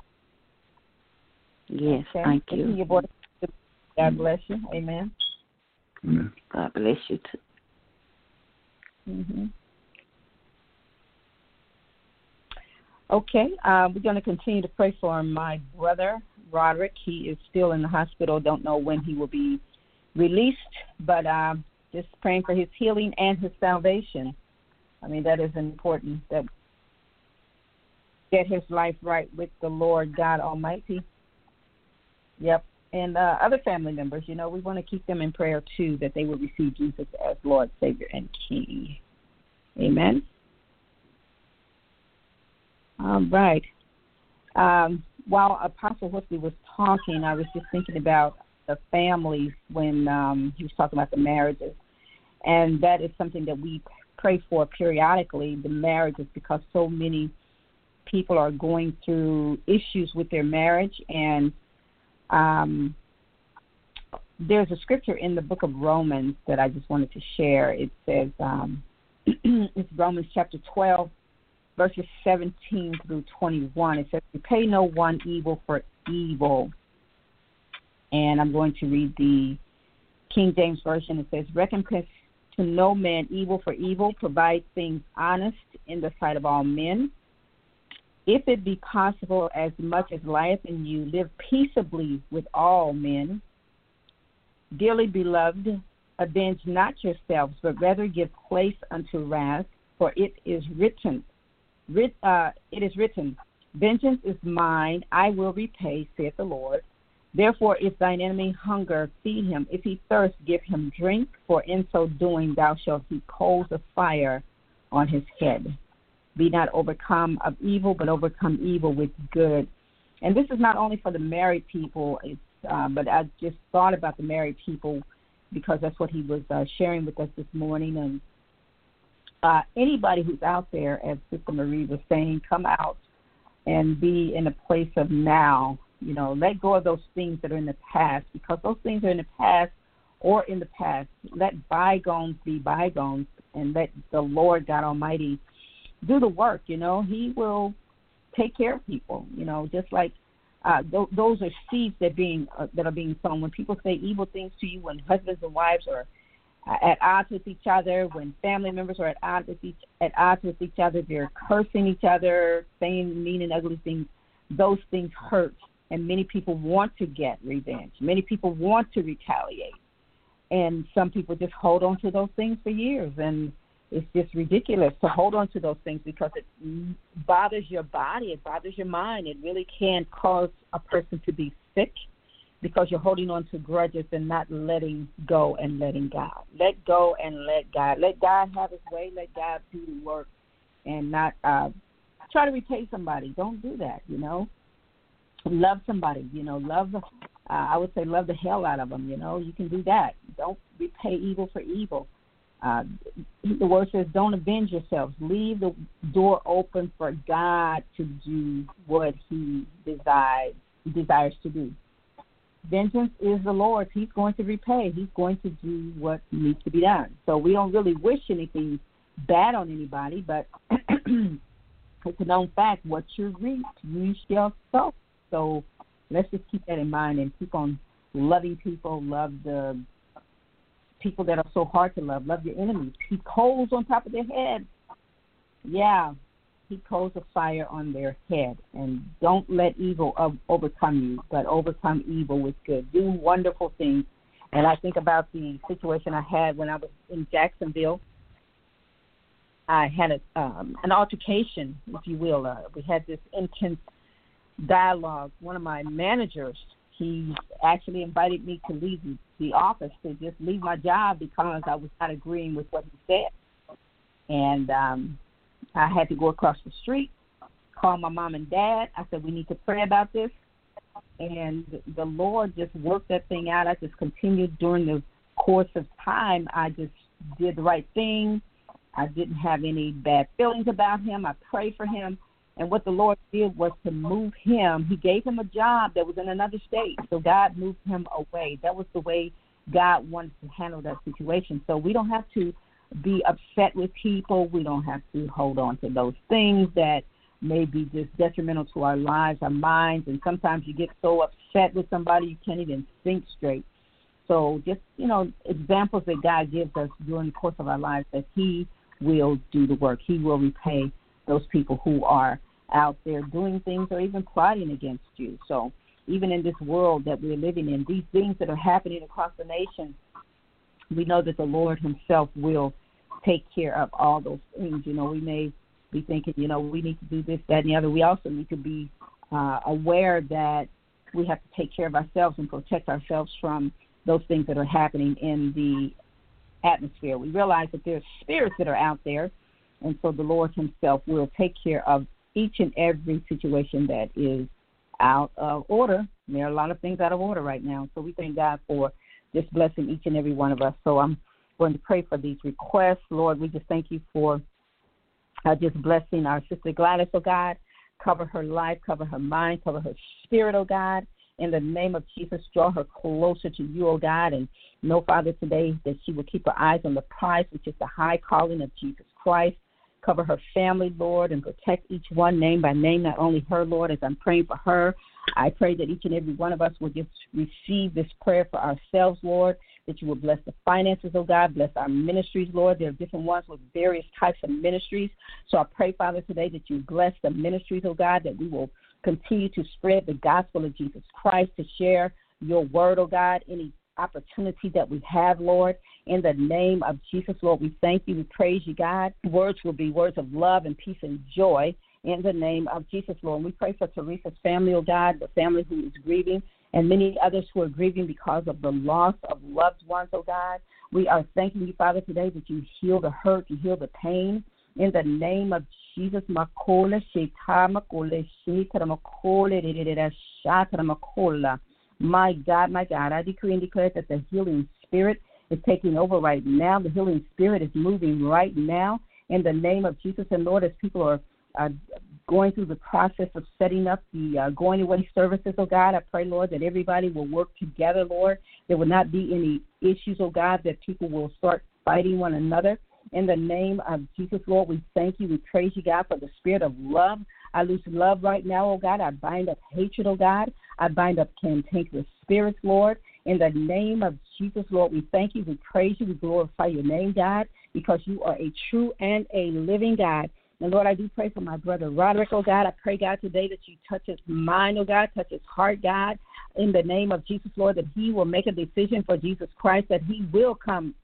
Yes, okay. Thank you. Your voice. God bless you. Amen. Amen. God bless you too. Mm-hmm. Okay, we're going to continue to pray for my brother, Roderick. He is still in the hospital. Don't know when he will be released, but just praying for his healing and his salvation. I mean, that is important. That get his life right with the Lord God Almighty. Yep. And other family members, we want to keep them in prayer, too, that they will receive Jesus as Lord, Savior, and King. Amen. All right. While Apostle Horsley was talking, I was just thinking about the families when he was talking about the marriages. And that is something that we pray for periodically, the marriages, because so many people are going through issues with their marriage. And there's a scripture in the book of Romans that I just wanted to share. It says, it's Romans chapter 12, verses 17 through 21. It says, repay no one evil for evil. And I'm going to read the King James Version. It says, recompense to no man evil for evil, provide things honest in the sight of all men. If it be possible, as much as lieth in you, live peaceably with all men. Dearly beloved, avenge not yourselves, but rather give place unto wrath, for it is written, vengeance is mine, I will repay, saith the Lord. Therefore, if thine enemy hunger, feed him. If he thirst, give him drink, for in so doing thou shalt heap coals of fire on his head. Be not overcome of evil, but overcome evil with good. And this is not only for the married people, but I just thought about the married people because that's what he was sharing with us this morning. And anybody who's out there, as Sister Marie was saying, come out and be in a place of now. Let go of those things that are in the past, because those things are in the past or in the past. Let bygones be bygones, and let the Lord God Almighty do the work. He will take care of people. Just like those are seeds that are being sown. When people say evil things to you, when husbands and wives are at odds with each other, when family members are at odds with each other, they're cursing each other, saying mean and ugly things. Those things hurt. And many people want to get revenge. Many people want to retaliate. And some people just hold on to those things for years. And it's just ridiculous to hold on to those things because it bothers your body. It bothers your mind. It really can cause a person to be sick because you're holding on to grudges and not letting go and letting God. Let go and let God. Let God have his way. Let God do the work and not try to repay somebody. Don't do that, Love somebody, I would say love the hell out of them, You can do that. Don't repay evil for evil. The word says don't avenge yourselves. Leave the door open for God to do what he desires to do. Vengeance is the Lord's. He's going to repay. He's going to do what needs to be done. So we don't really wish anything bad on anybody, but it's a known fact. What you reap, you shall sow. So let's just keep that in mind and keep on loving people. Love the people that are so hard to love. Love your enemies. Keep coals on top of their head. Yeah, keep coals of fire on their head. And don't let evil overcome you, but overcome evil with good. Do wonderful things. And I think about the situation I had when I was in Jacksonville. I had an altercation, if you will. We had this intense dialogue. One of my managers, he actually invited me to leave the office, to just leave my job because I was not agreeing with what he said. And I had to go across the street, call my mom and dad. I said, we need to pray about this. And the Lord just worked that thing out. I just continued during the course of time. I just did the right thing. I didn't have any bad feelings about him. I prayed for him. And what the Lord did was to move him. He gave him a job that was in another state. So God moved him away. That was the way God wanted to handle that situation. So we don't have to be upset with people. We don't have to hold on to those things that may be just detrimental to our lives, our minds. And sometimes you get so upset with somebody you can't even think straight. So just, examples that God gives us during the course of our lives that he will do the work. He will repay those people who are out there doing things or even plotting against you. So even in this world that we're living in, these things that are happening across the nation, we know that the Lord himself will take care of all those things. We may be thinking, we need to do this, that, and the other. We also need to be aware that we have to take care of ourselves and protect ourselves from those things that are happening in the atmosphere. We realize that there's spirits that are out there, and so the Lord himself will take care of each and every situation that is out of order. There are a lot of things out of order right now, so we thank God for just blessing each and every one of us. So I'm going to pray for these requests. Lord, we just thank you for just blessing our sister Gladys, oh God. Cover her life, cover her mind, cover her spirit, oh God. In the name of Jesus, draw her closer to you, oh God, and know, Father, today that she will keep her eyes on the prize, which is the high calling of Jesus Christ. Cover her family, Lord, and protect each one name by name, not only her, Lord, as I'm praying for her. I pray that each and every one of us will just receive this prayer for ourselves, Lord, that you will bless the finances, oh God, bless our ministries, Lord. There are different ones with various types of ministries. So I pray, Father, today that you bless the ministries, oh God, that we will continue to spread the gospel of Jesus Christ, to share your word, oh God, any opportunity that we have, Lord. In the name of Jesus, Lord, we thank you. We praise you, God. Words will be words of love and peace and joy in the name of Jesus, Lord. And we pray for Teresa's family, oh God, the family who is grieving, and many others who are grieving because of the loss of loved ones, oh God. We are thanking you, Father, today that you heal the hurt, you heal the pain. In the name of Jesus, my God, I decree and declare that the healing spirit is taking over right now. The healing spirit is moving right now in the name of Jesus. And Lord, as people are going through the process of setting up the going away services, oh God, I pray, Lord, that everybody will work together, Lord. There will not be any issues, oh God, that people will start fighting one another. In the name of Jesus, Lord, we thank you. We praise you, God, for the spirit of love. I loose love right now, oh God. I bind up hatred, oh God. I bind up cantankerous spirits, Lord. In the name of Jesus, Lord, we thank you. We praise you. We glorify your name, God, because you are a true and a living God. And, Lord, I do pray for my brother Roderick, oh God. I pray, God, today that you touch his mind, oh God, touch his heart, God, in the name of Jesus, Lord, that he will make a decision for Jesus Christ, that he will come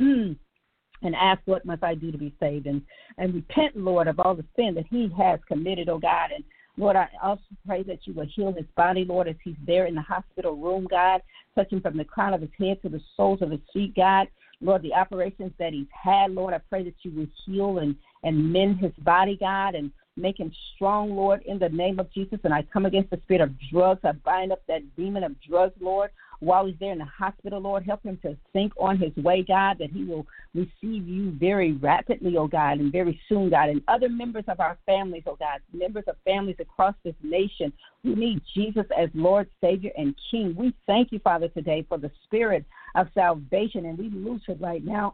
and ask, what must I do to be saved? And repent, Lord, of all the sin that he has committed, oh God. And, Lord, I also pray that you will heal his body, Lord, as he's there in the hospital room, God, touching from the crown of his head to the soles of his feet, God. Lord, the operations that he's had, Lord, I pray that you will heal and mend his body, God, and make him strong, Lord, in the name of Jesus. And I come against the spirit of drugs. I bind up that demon of drugs, Lord, while he's there in the hospital, Lord. Help him to think on his way, God, that he will receive you very rapidly, oh God, and very soon, God. And other members of our families, oh God, members of families across this nation who need Jesus as Lord, Savior, and King. We thank you, Father, today for the spirit of salvation, and we loose it right now.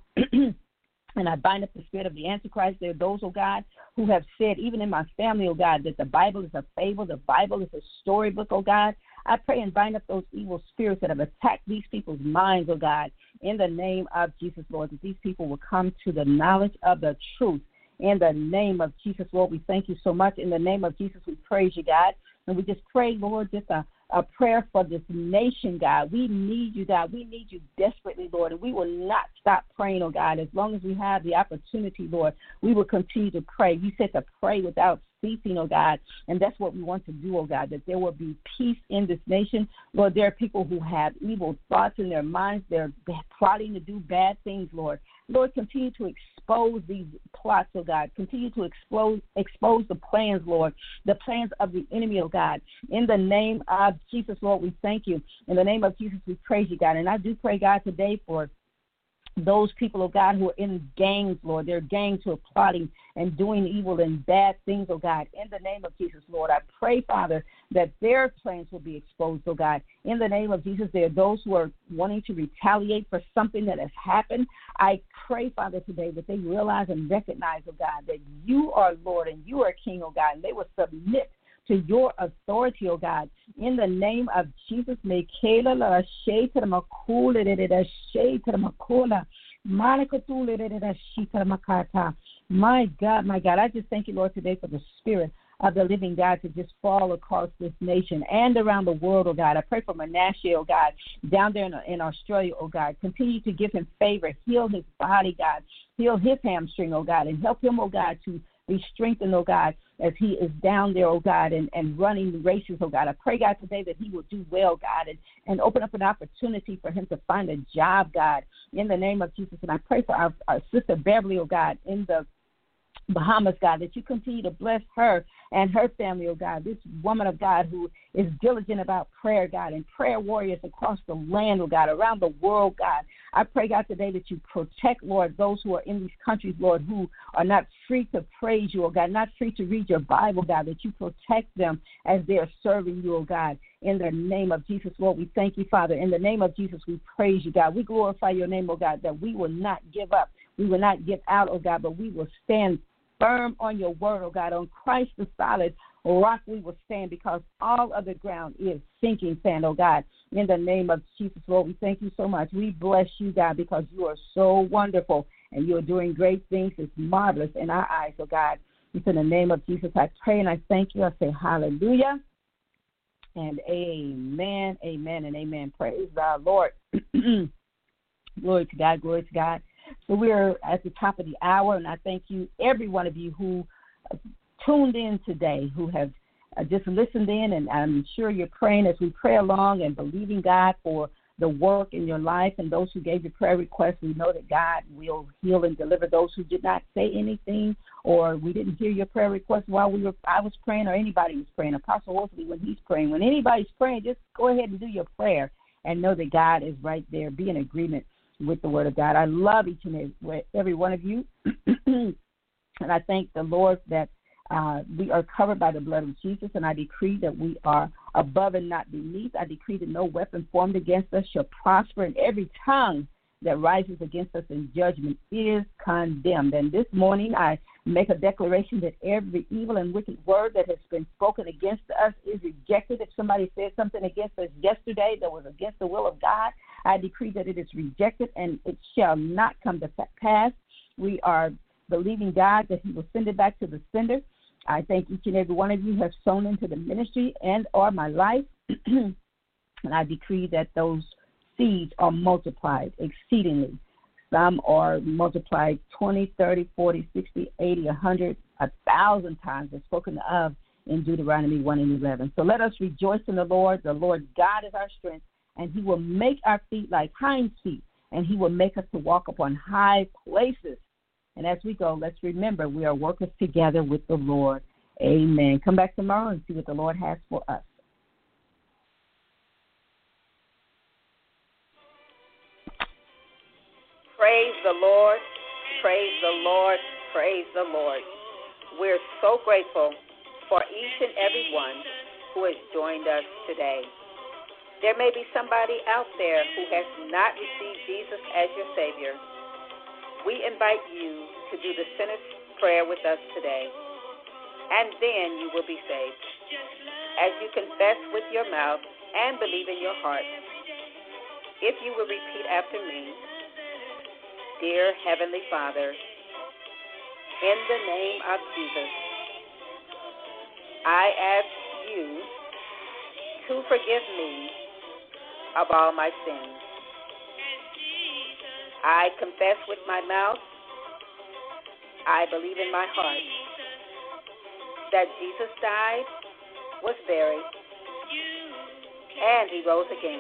And I bind up the spirit of the Antichrist. There are those, oh God, who have said, even in my family, oh God, that the Bible is a fable, the Bible is a storybook, oh God. I pray and bind up those evil spirits that have attacked these people's minds, oh God, in the name of Jesus, Lord, that these people will come to the knowledge of the truth. In the name of Jesus, Lord, we thank you so much. In the name of Jesus, we praise you, God. And we just pray, Lord, just a prayer for this nation, God. We need you, God. We need you desperately, Lord, and we will not stop praying, oh God. As long as we have the opportunity, Lord, we will continue to pray. You said to pray without ceasing, oh God, and that's what we want to do, oh God, that there will be peace in this nation. Lord, there are people who have evil thoughts in their minds. They're plotting to do bad things, Lord. Lord, continue to expose these plots, oh God. Continue to expose the plans, Lord, the plans of the enemy, oh God. In the name of Jesus, Lord, we thank you. In the name of Jesus, we praise you, God. And I do pray, God, today for those people, oh God, who are in gangs, Lord. They're gangs who are plotting and doing evil and bad things, oh God. In the name of Jesus, Lord, I pray, Father, that their plans will be exposed, oh God. In the name of Jesus, there are those who are wanting to retaliate for something that has happened. I pray, Father, today that they realize and recognize, oh God, that you are Lord and you are King, oh God, and they will submit to your authority, oh God. In the name of Jesus, my God, I just thank you, Lord, today for the spirit of the living God to just fall across this nation and around the world, oh God. I pray for Manasseh, oh God, down there in Australia, oh God. Continue to give him favor. Heal his body, God. Heal his hamstring, oh God, and help him, oh God, to be strengthened, oh God, as he is down there, oh God, and running the races, oh God. I pray, God, today that he will do well, God, and open up an opportunity for him to find a job, God, in the name of Jesus. And I pray for our sister Beverly, oh God, in the Bahamas, God, that you continue to bless her and her family, oh God, this woman of God who is diligent about prayer, God, and prayer warriors across the land, oh God, around the world, God. I pray, God, today that you protect, Lord, those who are in these countries, Lord, who are not free to praise you, oh God, not free to read your Bible, God, that you protect them as they are serving you, oh God. In the name of Jesus, Lord, we thank you, Father. In the name of Jesus, we praise you, God. We glorify your name, oh God, that we will not give up. We will not give out, oh God, but we will stand firm on your word, oh God. On Christ the solid rock we will stand, because all other ground is sinking sand, oh God. In the name of Jesus, Lord, we thank you so much. We bless you, God, because you are so wonderful and you are doing great things. It's marvelous in our eyes, oh God. It's in the name of Jesus I pray and I thank you. I say hallelujah and amen, amen, and amen. Praise the Lord. Glory to God, glory to God. So we're at the top of the hour, and I thank you, every one of you who tuned in today, who have just listened in, and I'm sure you're praying as we pray along and believing God for the work in your life. And those who gave your prayer requests, we know that God will heal and deliver. Those who did not say anything, or we didn't hear your prayer request while I was praying, or anybody was praying, Apostle Wolseley, when he's praying, when anybody's praying, just go ahead and do your prayer and know that God is right there. Be in agreement with the word of God. I love each and every one of you. And I thank the Lord that we are covered by the blood of Jesus, and I decree that we are above and not beneath. I decree that no weapon formed against us shall prosper, and every tongue that rises against us in judgment is condemned. And this morning I make a declaration that every evil and wicked word that has been spoken against us is rejected. If somebody said something against us yesterday that was against the will of God, I decree that it is rejected and it shall not come to pass. We are believing God that he will send it back to the sender. I thank each and every one of you have sown into the ministry and or my life. And I decree that those seeds are multiplied exceedingly. Some are multiplied 20, 30, 40, 60, 80, 100, 1,000 times as spoken of in Deuteronomy 1 and 11. So let us rejoice in the Lord. The Lord God is our strength, and he will make our feet like hinds feet, and he will make us to walk upon high places. And as we go, let's remember we are workers together with the Lord. Amen. Come back tomorrow and see what the Lord has for us. Praise the Lord, praise the Lord, praise the Lord. We're so grateful for each and every one who has joined us today. There may be somebody out there who has not received Jesus as your Savior. We invite you to do the sinner's prayer with us today, and then you will be saved. As you confess with your mouth and believe in your heart, if you will repeat after me, Dear Heavenly Father, in the name of Jesus, I ask you to forgive me of all my sins. I confess with my mouth, I believe in my heart that Jesus died, was buried, and he rose again.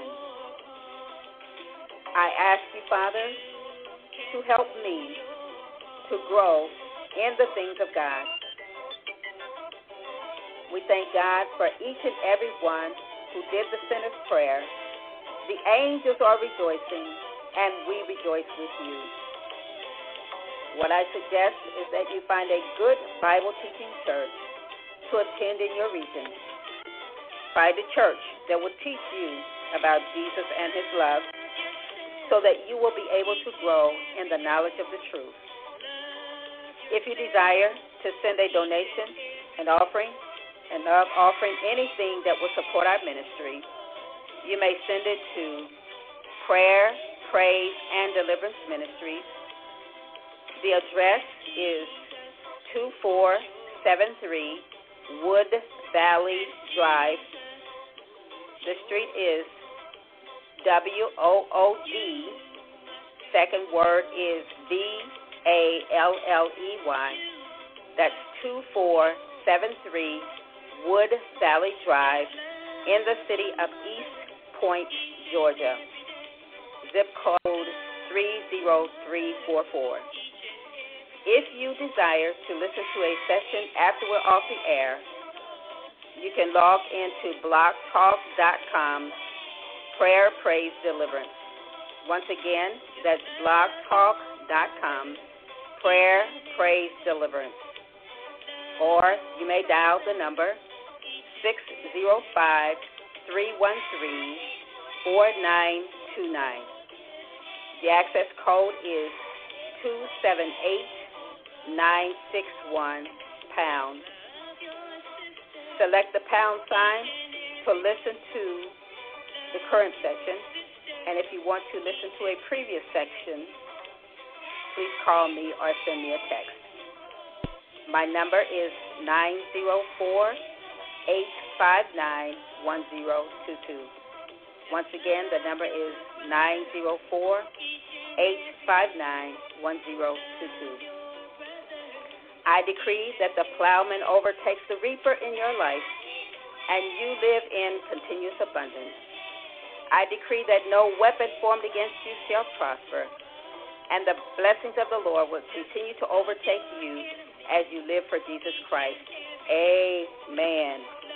I ask you, Father, to help me to grow in the things of God. We thank God for each and every one who did the sinner's prayer. The angels are rejoicing, and we rejoice with you. What I suggest is that you find a good Bible-teaching church to attend in your region. Find a church that will teach you about Jesus and his love, so that you will be able to grow in the knowledge of the truth. If you desire to send a donation, an offering anything that will support our ministry, you may send it to Prayer, Praise, and Deliverance Ministries. The address is 2473 Wood Valley Drive. The street is WOOD. Second word is VALLEY. That's 2473 Wood Valley Drive in the city of East Point, Georgia. Zip code 30344. If you desire to listen to a session after we're off the air, you can log into blogtalk.com, Prayer, Praise, Deliverance. Once again, that's blogtalk.com, Prayer, Praise, Deliverance. Or you may dial the number 605-313-4929. The access code is 278961#. Select the pound sign to listen to the current session. And if you want to listen to a previous section, please call me or send me a text. My number is 904-859-1022. Once again, the number is 904-859-1022. I decree that the plowman overtakes the reaper in your life, and you live in continuous abundance. I decree that no weapon formed against you shall prosper, and the blessings of the Lord will continue to overtake you as you live for Jesus Christ. Amen.